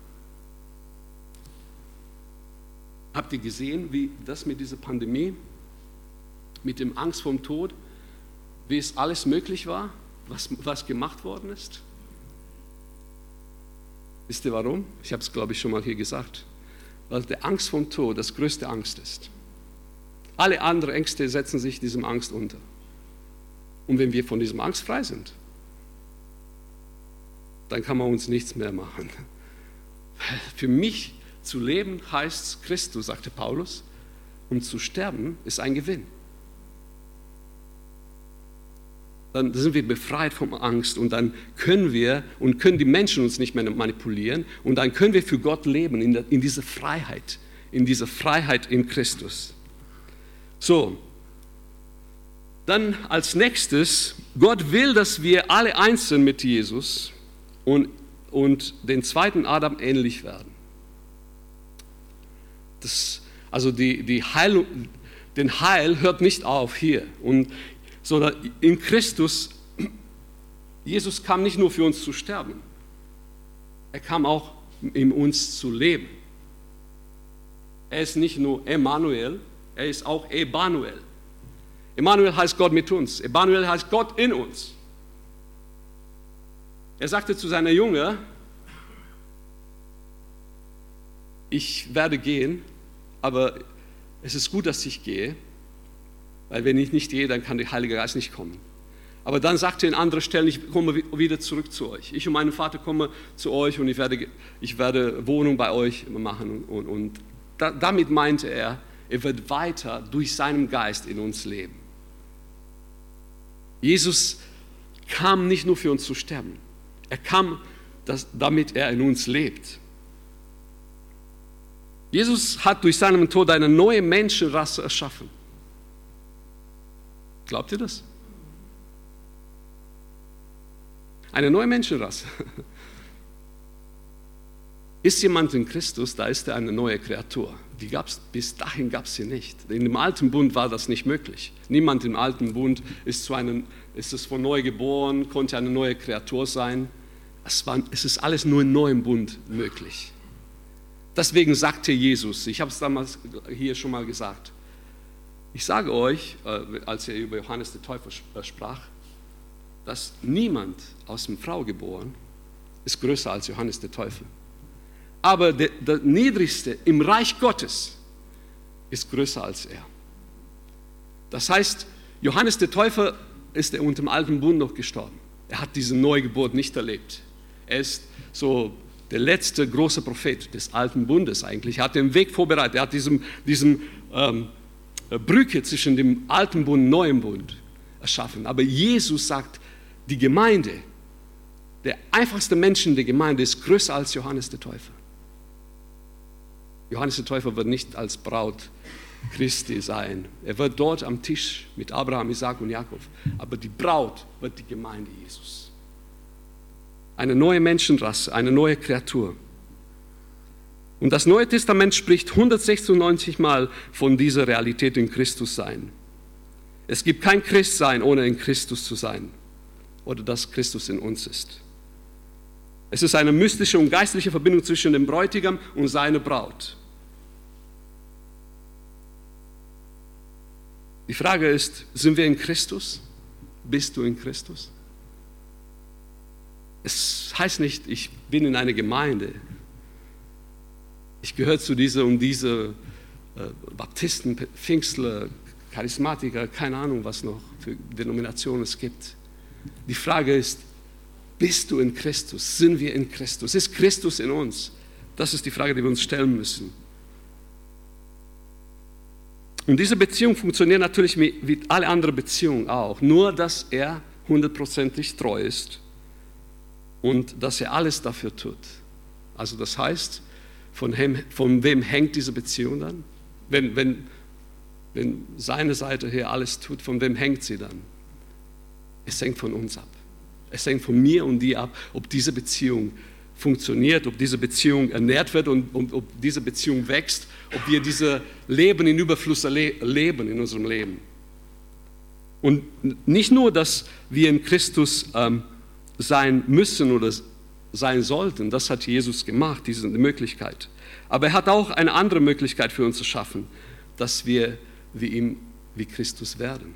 Habt ihr gesehen, wie das mit dieser Pandemie, mit dem Angst vor dem Tod, wie es alles möglich war, was, was gemacht worden ist? Wisst ihr warum? Ich habe es, glaube ich, schon mal hier gesagt. Weil die Angst vor dem Tod das größte Angst ist. Alle anderen Ängste setzen sich diesem Angst unter. Und wenn wir von diesem Angst frei sind, dann kann man uns nichts mehr machen. Für mich zu leben heißt Christus, sagte Paulus, und zu sterben ist ein Gewinn. Dann sind wir befreit von Angst und dann können wir und können die Menschen uns nicht mehr manipulieren und dann können wir für Gott leben in, der, in dieser Freiheit, in dieser Freiheit in Christus. So, dann als nächstes, Gott will, dass wir alle einzeln mit Jesus und, und den zweiten Adam ähnlich werden. Das, also die, die Heilung, den Heil hört nicht auf hier, und, sondern in Christus, Jesus kam nicht nur für uns zu sterben, er kam auch in uns zu leben. Er ist nicht nur Emmanuel, er ist auch Ebanuel. Emmanuel heißt Gott mit uns, Ebanuel heißt Gott in uns. Er sagte zu seiner Jünger, ich werde gehen, aber es ist gut, dass ich gehe, weil wenn ich nicht gehe, dann kann der Heilige Geist nicht kommen. Aber dann sagte er an anderen Stellen, ich komme wieder zurück zu euch. Ich und mein Vater kommen zu euch und ich werde, ich werde Wohnung bei euch machen. Und, und da, damit meinte er, er wird weiter durch seinen Geist in uns leben. Jesus kam nicht nur für uns zu sterben, er kam, dass, damit er in uns lebt. Jesus hat durch seinen Tod eine neue Menschenrasse erschaffen. Glaubt ihr das? Eine neue Menschenrasse. Ist jemand in Christus, da ist er eine neue Kreatur. Die gab's, bis dahin gab es sie nicht. In dem alten Bund war das nicht möglich. Niemand im alten Bund ist, zu einem, ist es von neu geboren, konnte eine neue Kreatur sein. Es, war, es ist alles nur im neuen Bund möglich. Deswegen sagte Jesus, ich habe es damals hier schon mal gesagt, ich sage euch, als er über Johannes den Täufer sprach, dass niemand aus einer Frau geboren ist größer als Johannes der Täufer. Aber der, der Niedrigste im Reich Gottes ist größer als er. Das heißt, Johannes der Täufer ist er unter dem alten Bund noch gestorben. Er hat diese Neugeburt nicht erlebt. Er ist so der letzte große Prophet des alten Bundes eigentlich. Er hat den Weg vorbereitet. Er hat diesen, diesen ähm, Brücke zwischen dem alten Bund und neuen Bund erschaffen. Aber Jesus sagt, die Gemeinde, der einfachste Mensch in der Gemeinde ist größer als Johannes der Täufer. Johannes der Täufer wird nicht als Braut Christi sein. Er wird dort am Tisch mit Abraham, Isaac und Jakob. Aber die Braut wird die Gemeinde Jesus. Eine neue Menschenrasse, eine neue Kreatur. Und das Neue Testament spricht hundertsechsundneunzig Mal von dieser Realität in Christus sein. Es gibt kein Christsein, ohne in Christus zu sein. Oder dass Christus in uns ist. Es ist eine mystische und geistliche Verbindung zwischen dem Bräutigam und seiner Braut. Die Frage ist, sind wir in Christus? Bist du in Christus? Es heißt nicht, ich bin in einer Gemeinde. Ich gehöre zu dieser und dieser äh, Baptisten, Pfingstler, Charismatiker, keine Ahnung, was noch für Denominationen es gibt. Die Frage ist, bist du in Christus? Sind wir in Christus? Ist Christus in uns? Das ist die Frage, die wir uns stellen müssen. Und diese Beziehung funktioniert natürlich wie alle anderen Beziehungen auch. Nur, dass er hundertprozentig treu ist und dass er alles dafür tut. Also das heißt, von, hem, von wem hängt diese Beziehung dann? Wenn, wenn, wenn seine Seite her alles tut, von wem hängt sie dann? Es hängt von uns ab. Es hängt von mir und dir ab, ob diese Beziehung funktioniert, ob diese Beziehung ernährt wird und, und ob diese Beziehung wächst, ob wir diese Leben in Überfluss leben in unserem Leben. Und nicht nur, dass wir in Christus ähm, sein müssen oder sein sollten, das hat Jesus gemacht, diese Möglichkeit. Aber er hat auch eine andere Möglichkeit für uns geschaffen, dass wir wie ihm, wie Christus werden.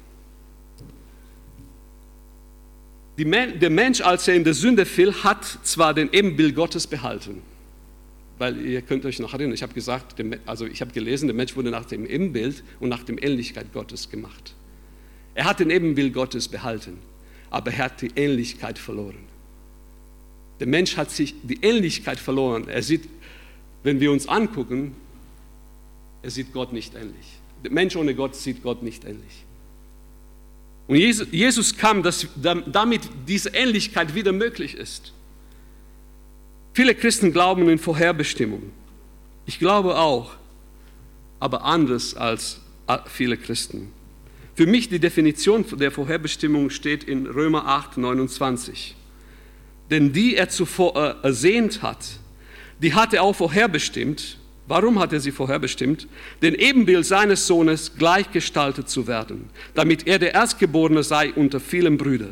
Die, der Mensch, als er in der Sünde fiel, hat zwar den Ebenbild Gottes behalten, weil ihr könnt euch noch erinnern, ich habe gesagt, also ich habe gelesen, der Mensch wurde nach dem Ebenbild und nach der Ähnlichkeit Gottes gemacht. Er hat den Ebenbild Gottes behalten, aber er hat die Ähnlichkeit verloren. Der Mensch hat sich die Ähnlichkeit verloren. Er sieht, wenn wir uns angucken, er sieht Gott nicht ähnlich. Der Mensch ohne Gott sieht Gott nicht ähnlich. Und Jesus kam, dass, damit diese Ähnlichkeit wieder möglich ist. Viele Christen glauben in Vorherbestimmung. Ich glaube auch, aber anders als viele Christen. Für mich die Definition der Vorherbestimmung steht in Römer acht, neunundzwanzig. Denn die er zuvor ersehnt hat, die hat er auch vorherbestimmt. Warum hat er sie vorherbestimmt? Den Ebenbild seines Sohnes gleichgestaltet zu werden, damit er der Erstgeborene sei unter vielen Brüdern.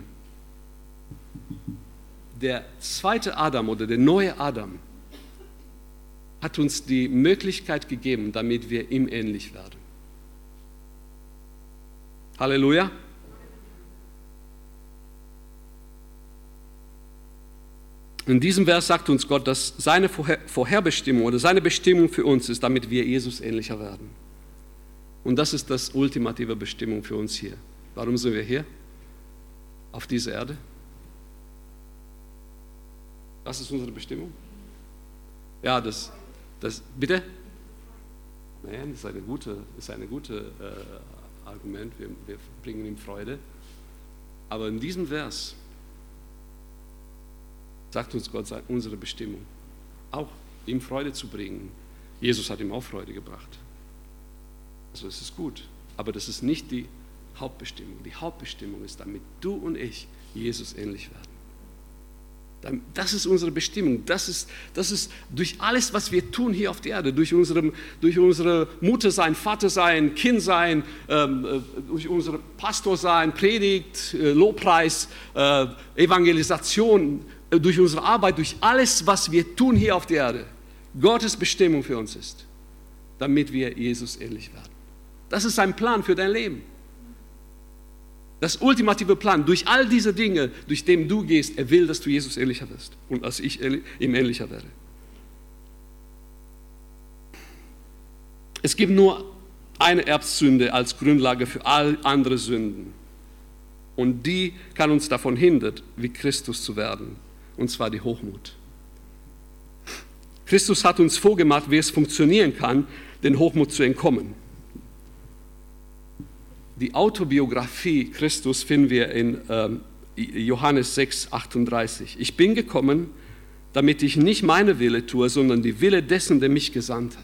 Der zweite Adam oder der neue Adam hat uns die Möglichkeit gegeben, damit wir ihm ähnlich werden. Halleluja. In diesem Vers sagt uns Gott, dass seine Vorherbestimmung oder seine Bestimmung für uns ist, damit wir Jesus ähnlicher werden. Und das ist das ultimative Bestimmung für uns hier. Warum sind wir hier? Auf dieser Erde? Das ist unsere Bestimmung? Ja, das, das bitte? Nein, das ist eine gute, ist eine gute äh, Argument. Wir, wir bringen ihm Freude. Aber in diesem Vers sagt uns Gott unsere Bestimmung, auch ihm Freude zu bringen. Jesus hat ihm auch Freude gebracht. Also es ist gut, aber das ist nicht die Hauptbestimmung. Die Hauptbestimmung ist, damit du und ich Jesus ähnlich werden. Das ist unsere Bestimmung. Das ist, das ist durch alles, was wir tun hier auf der Erde, durch unsere, durch unsere Mutter sein, Vater sein, Kind sein, ähm, durch unsere Pastor sein, Predigt, äh, Lobpreis, äh, Evangelisation, durch unsere Arbeit, durch alles, was wir tun hier auf der Erde, Gottes Bestimmung für uns ist, damit wir Jesus ähnlich werden. Das ist sein Plan für dein Leben. Das ultimative Plan, durch all diese Dinge, durch den du gehst, er will, dass du Jesus ähnlicher wirst und als ich ihm ähnlicher werde. Es gibt nur eine Erbsünde als Grundlage für all andere Sünden. Und die kann uns davon hindern, wie Christus zu werden. Und zwar die Hochmut. Christus hat uns vorgemacht, wie es funktionieren kann, den Hochmut zu entkommen. Die Autobiografie Christus finden wir in ähm, Johannes sechs, achtunddreißig. Ich bin gekommen, damit ich nicht meine Wille tue, sondern die Wille dessen, der mich gesandt hat.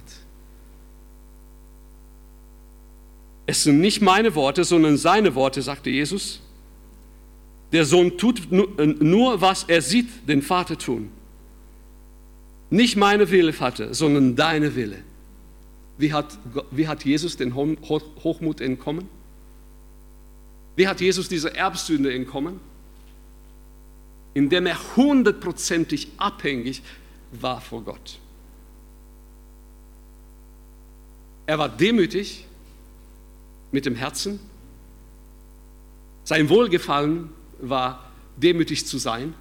Es sind nicht meine Worte, sondern seine Worte, sagte Jesus. Der Sohn tut nur, was er sieht, den Vater tun. Nicht meine Wille, Vater, sondern deine Wille. Wie hat, wie hat Jesus den Hochmut entkommen? Wie hat Jesus diese Erbsünde entkommen? Indem er hundertprozentig abhängig war vor Gott. Er war demütig mit dem Herzen. Sein Wohlgefallen war, demütig zu sein.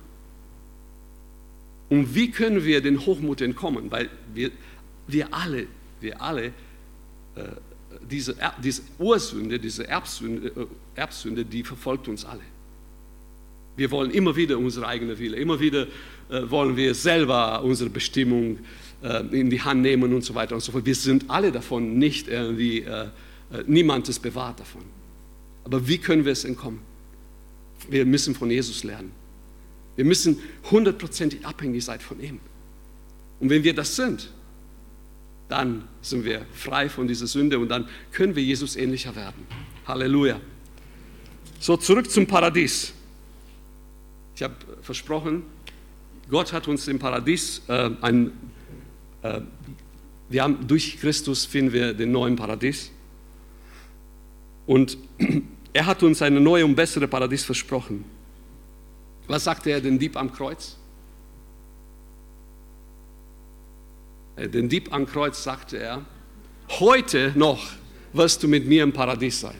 Und wie können wir den Hochmut entkommen? Weil wir, wir alle, wir alle äh, diese, diese Ursünde, diese Erbsünde, äh, Erbsünde, die verfolgt uns alle. Wir wollen immer wieder unsere eigene Wille, immer wieder äh, wollen wir selber unsere Bestimmung äh, in die Hand nehmen und so weiter und so fort. Wir sind alle davon nicht irgendwie, äh, äh, niemand ist bewahrt davon. Aber wie können wir es entkommen? Wir müssen von Jesus lernen. Wir müssen hundertprozentig abhängig sein von ihm. Und wenn wir das sind, dann sind wir frei von dieser Sünde und dann können wir Jesus ähnlicher werden. Halleluja. So, zurück zum Paradies. Ich habe versprochen, Gott hat uns im Paradies äh, ein, äh, wir haben durch Christus finden wir den neuen Paradies. Und er hat uns eine neue und bessere Paradies versprochen. Was sagte er den Dieb am Kreuz? Den Dieb am Kreuz sagte er, heute noch wirst du mit mir im Paradies sein.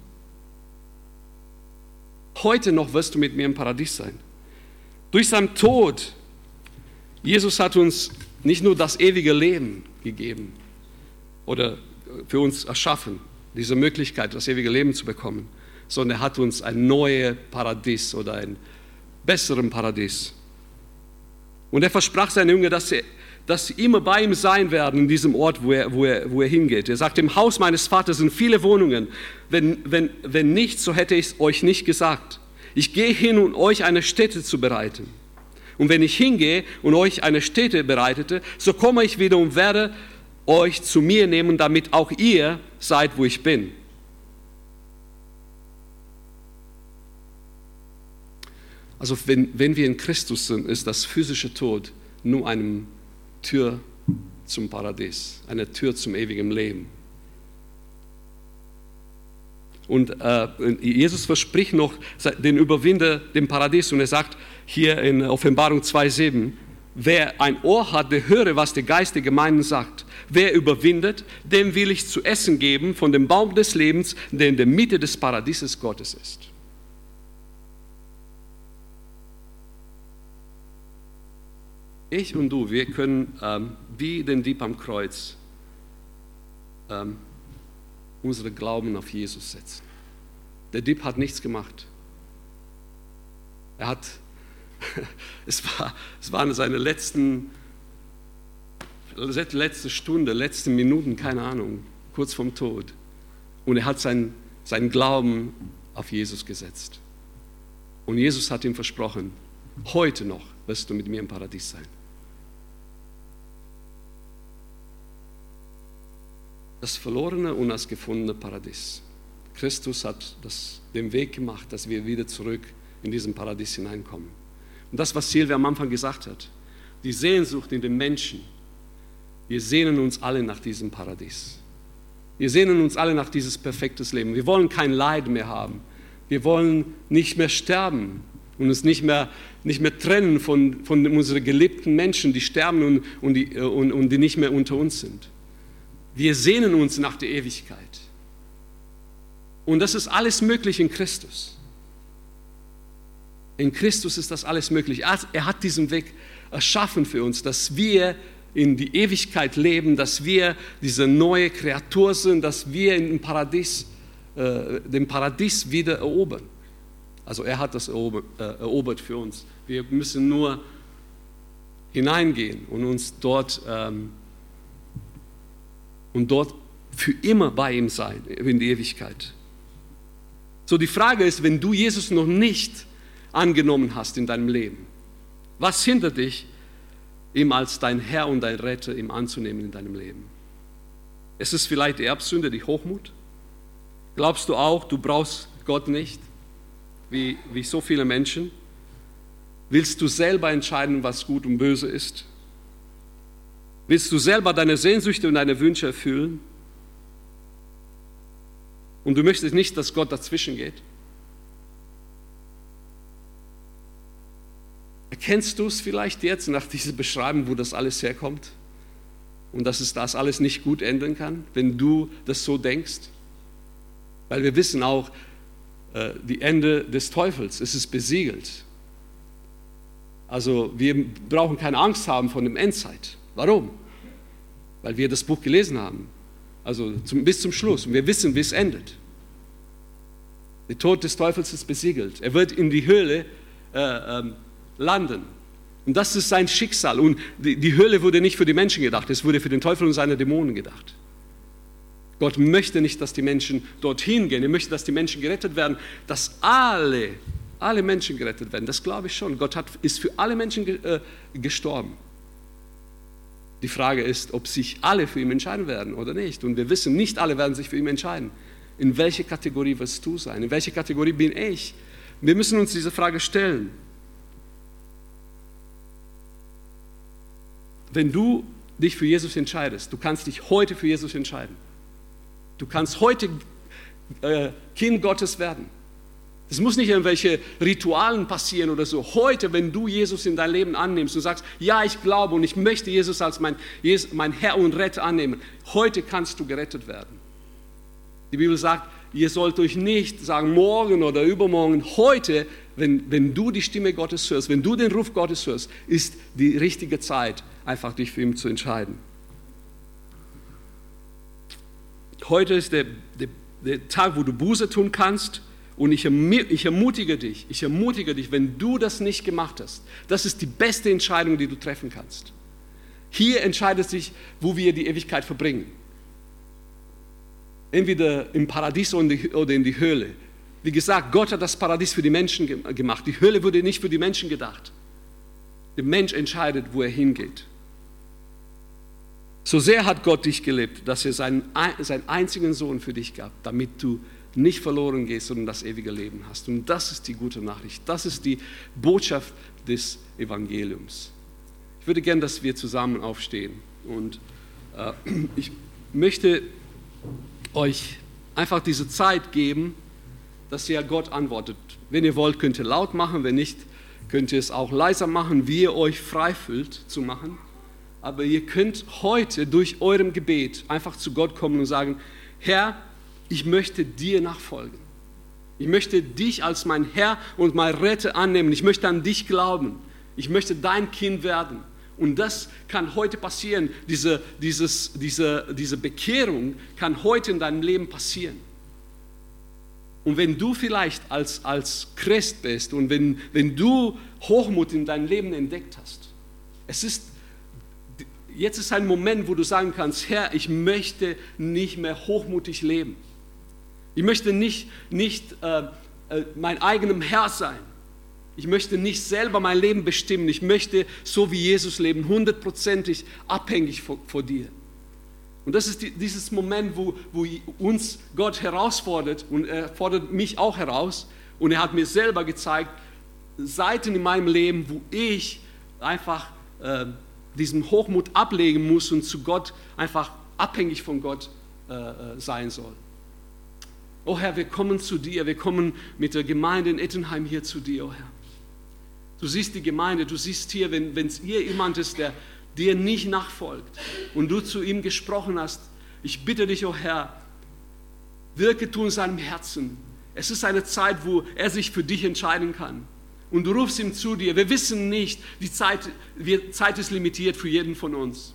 Heute noch wirst du mit mir im Paradies sein. Durch seinen Tod, Jesus hat uns nicht nur das ewige Leben gegeben oder für uns erschaffen, diese Möglichkeit, das ewige Leben zu bekommen, sondern er hat uns ein neues Paradies oder ein besseres Paradies. Und er versprach seinen Jüngern, dass sie, dass sie immer bei ihm sein werden in diesem Ort, wo er, wo er, wo er hingeht. Er sagt, im Haus meines Vaters sind viele Wohnungen. Wenn, wenn, wenn nicht, so hätte ich es euch nicht gesagt. Ich gehe hin, um euch eine Stätte zu bereiten. Und wenn ich hingehe und euch eine Stätte bereitete, so komme ich wieder und werde euch zu mir nehmen, damit auch ihr seid, wo ich bin. Also wenn, wenn wir in Christus sind, ist das physische Tod nur eine Tür zum Paradies, eine Tür zum ewigen Leben. Und äh, Jesus verspricht noch den Überwinder dem Paradies und er sagt hier in Offenbarung zwei sieben, wer ein Ohr hat, der höre, was der Geist der Gemeinden sagt. Wer überwindet, dem will ich zu essen geben von dem Baum des Lebens, der in der Mitte des Paradieses Gottes ist. Ich und du, wir können ähm, wie den Dieb am Kreuz ähm, unsere Glauben auf Jesus setzen. Der Dieb hat nichts gemacht. Er hat, es war, es waren seine letzten, letzte Stunde, letzte Minuten, keine Ahnung, kurz vorm Tod. Und er hat seinen, seinen Glauben auf Jesus gesetzt. Und Jesus hat ihm versprochen, heute noch wirst du mit mir im Paradies sein. Das verlorene und das gefundene Paradies. Christus hat das, den Weg gemacht, dass wir wieder zurück in diesen Paradies hineinkommen. Und das, was Silvia am Anfang gesagt hat, die Sehnsucht in den Menschen, wir sehnen uns alle nach diesem Paradies. Wir sehnen uns alle nach dieses perfektes Leben. Wir wollen kein Leid mehr haben. Wir wollen nicht mehr sterben und uns nicht mehr, nicht mehr trennen von, von unseren geliebten Menschen, die sterben und, und, die, und, und die nicht mehr unter uns sind. Wir sehnen uns nach der Ewigkeit. Und das ist alles möglich in Christus. In Christus ist das alles möglich. Er hat diesen Weg erschaffen für uns, dass wir in die Ewigkeit leben, dass wir diese neue Kreatur sind, dass wir im Paradies, äh, den Paradies wieder erobern. Also er hat das erobert, äh, erobert für uns. Wir müssen nur hineingehen und uns dort ähm, und dort für immer bei ihm sein, in die Ewigkeit. So, die Frage ist, wenn du Jesus noch nicht angenommen hast in deinem Leben, was hindert dich, ihm als dein Herr und dein Retter ihm anzunehmen in deinem Leben? Es ist vielleicht die Erbsünde, die Hochmut? Glaubst du auch, du brauchst Gott nicht, wie, wie so viele Menschen? Willst du selber entscheiden, was gut und böse ist? Willst du selber deine Sehnsüchte und deine Wünsche erfüllen? Und du möchtest nicht, dass Gott dazwischen geht? Erkennst du es vielleicht jetzt nach dieser Beschreibung, wo das alles herkommt? Und dass es das alles nicht gut enden kann, wenn du das so denkst? Weil wir wissen auch, äh, die Ende des Teufels, es ist besiegelt. Also wir brauchen keine Angst haben vor dem Endzeit. Warum? Weil wir das Buch gelesen haben, also zum, bis zum Schluss. Und wir wissen, wie es endet. Der Tod des Teufels ist besiegelt. Er wird in die Höhle äh, ähm, landen. Und das ist sein Schicksal. Und die, die Höhle wurde nicht für die Menschen gedacht, es wurde für den Teufel und seine Dämonen gedacht. Gott möchte nicht, dass die Menschen dorthin gehen. Er möchte, dass die Menschen gerettet werden, dass alle, alle Menschen gerettet werden. Das glaube ich schon. Gott hat, ist für alle Menschen ge, äh, gestorben. Die Frage ist, ob sich alle für ihn entscheiden werden oder nicht. Und wir wissen, nicht alle werden sich für ihn entscheiden. In welche Kategorie wirst du sein? In welche Kategorie bin ich? Wir müssen uns diese Frage stellen. wenn du dich für Jesus entscheidest, du kannst dich heute für Jesus entscheiden. Du kannst heute äh, Kind Gottes werden. Es muss nicht irgendwelche Ritualen passieren oder so. Heute, wenn du Jesus in dein Leben annimmst und sagst, ja, ich glaube und ich möchte Jesus als mein, mein Herr und Retter annehmen, heute kannst du gerettet werden. Die Bibel sagt, ihr sollt euch nicht sagen, morgen oder übermorgen, heute, wenn, wenn du die Stimme Gottes hörst, wenn du den Ruf Gottes hörst, ist die richtige Zeit, einfach dich für ihn zu entscheiden. Heute ist der, der, der Tag, wo du Buße tun kannst. Und ich, ich ermutige dich, ich ermutige dich, wenn du das nicht gemacht hast, das ist die beste Entscheidung, die du treffen kannst. Hier entscheidet sich, wo wir die Ewigkeit verbringen. Entweder im Paradies oder in die Hölle. Wie gesagt, Gott hat das Paradies für die Menschen gemacht. Die Hölle wurde nicht für die Menschen gedacht. Der Mensch entscheidet, wo er hingeht. So sehr hat Gott dich geliebt, dass er seinen, seinen einzigen Sohn für dich gab, damit du nicht verloren gehst, sondern das ewige Leben hast. Und das ist die gute Nachricht. Das ist die Botschaft des Evangeliums. Ich würde gerne, dass wir zusammen aufstehen. Und äh, ich möchte euch einfach diese Zeit geben, dass ihr Gott antwortet. Wenn ihr wollt, könnt ihr laut machen. Wenn nicht, könnt ihr es auch leiser machen, wie ihr euch frei fühlt zu machen. Aber ihr könnt heute durch eurem Gebet einfach zu Gott kommen und sagen, Herr, ich möchte dir nachfolgen. Ich möchte dich als mein Herr und mein Retter annehmen. Ich möchte an dich glauben. Ich möchte dein Kind werden. Und das kann heute passieren. Diese, dieses, diese, diese Bekehrung kann heute in deinem Leben passieren. Und wenn du vielleicht als, als Christ bist und wenn, wenn du Hochmut in deinem Leben entdeckt hast, es ist, jetzt ist ein Moment, wo du sagen kannst, Herr, ich möchte nicht mehr hochmutig leben. Ich möchte nicht, nicht äh, äh, mein eigenem Herr sein. Ich möchte nicht selber mein Leben bestimmen. Ich möchte so wie Jesus leben, hundertprozentig abhängig vor, vor dir. Und das ist die, dieses Moment, wo, wo uns Gott herausfordert und er fordert mich auch heraus. Und er hat mir selber gezeigt, Seiten in meinem Leben, wo ich einfach äh, diesen Hochmut ablegen muss und zu Gott einfach abhängig von Gott äh, sein soll. Oh Herr, wir kommen zu dir, wir kommen mit der Gemeinde in Ettenheim hier zu dir, oh Herr. Du siehst die Gemeinde, du siehst hier, wenn es hier jemand ist, der dir nicht nachfolgt und du zu ihm gesprochen hast, ich bitte dich, oh Herr, wirke du in seinem Herzen. Es ist eine Zeit, wo er sich für dich entscheiden kann. Und du rufst ihm zu dir. Wir wissen nicht, die Zeit, die Zeit ist limitiert für jeden von uns.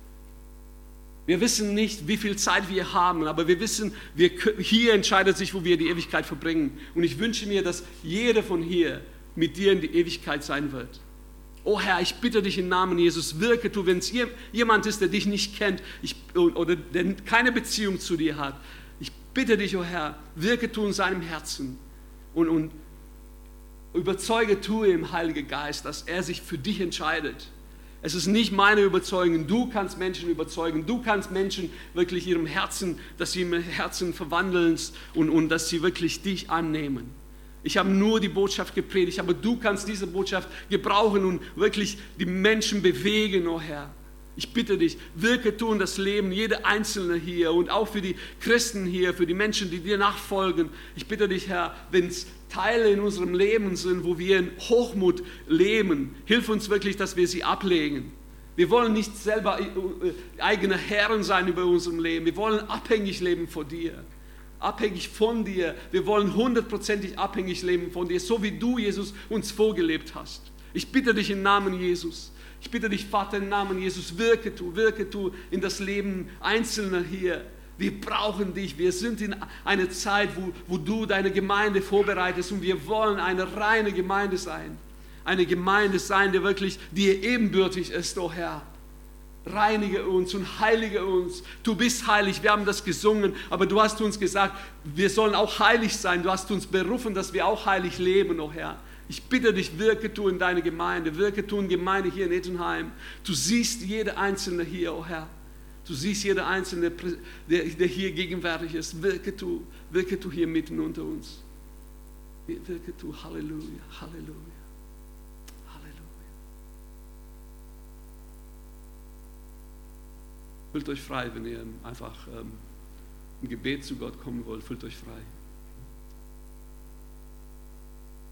Wir wissen nicht, wie viel Zeit wir haben, aber wir wissen, wir, hier entscheidet sich, wo wir die Ewigkeit verbringen. Und ich wünsche mir, dass jeder von hier mit dir in die Ewigkeit sein wird. Oh Herr, ich bitte dich im Namen Jesus, wirke du, wenn es jemand ist, der dich nicht kennt ich, oder der keine Beziehung zu dir hat. Ich bitte dich, oh Herr, wirke du in seinem Herzen und, und überzeuge du im Heiligen Geist, dass er sich für dich entscheidet. Es ist nicht meine Überzeugung, du kannst Menschen überzeugen, du kannst Menschen wirklich ihrem Herzen, dass sie im Herzen verwandeln und, und dass sie wirklich dich annehmen. Ich habe nur die Botschaft gepredigt, aber du kannst diese Botschaft gebrauchen und wirklich die Menschen bewegen, oh Herr. Ich bitte dich, wirke du in das Leben, jeder Einzelne hier und auch für die Christen hier, für die Menschen, die dir nachfolgen. Ich bitte dich, Herr, wenn es Teile in unserem Leben sind, wo wir in Hochmut leben, hilf uns wirklich, dass wir sie ablegen. Wir wollen nicht selber eigene Herren sein über unserem Leben. Wir wollen abhängig leben von dir. Abhängig von dir. Wir wollen hundertprozentig abhängig leben von dir, so wie du, Jesus, uns vorgelebt hast. Ich bitte dich im Namen Jesus. Ich bitte dich, Vater, im Namen Jesus, wirke du, wirke du in das Leben Einzelner hier. Wir brauchen dich. Wir sind in einer Zeit, wo, wo du deine Gemeinde vorbereitest und wir wollen eine reine Gemeinde sein. Eine Gemeinde sein, die wirklich dir ebenbürtig ist, oh Herr. Reinige uns und heilige uns. Du bist heilig, wir haben das gesungen, aber du hast uns gesagt, wir sollen auch heilig sein. Du hast uns berufen, dass wir auch heilig leben, oh Herr. Ich bitte dich, wirke du in deine Gemeinde, wirke du in Gemeinde hier in Ettenheim. Du siehst jede Einzelne hier, oh Herr. Du siehst jede Einzelne, der, der hier gegenwärtig ist. Wirke du, wirke du hier mitten unter uns. Wirke du, Halleluja, Halleluja. Fühlt euch frei, wenn ihr einfach ähm, im Gebet zu Gott kommen wollt. Fühlt euch frei.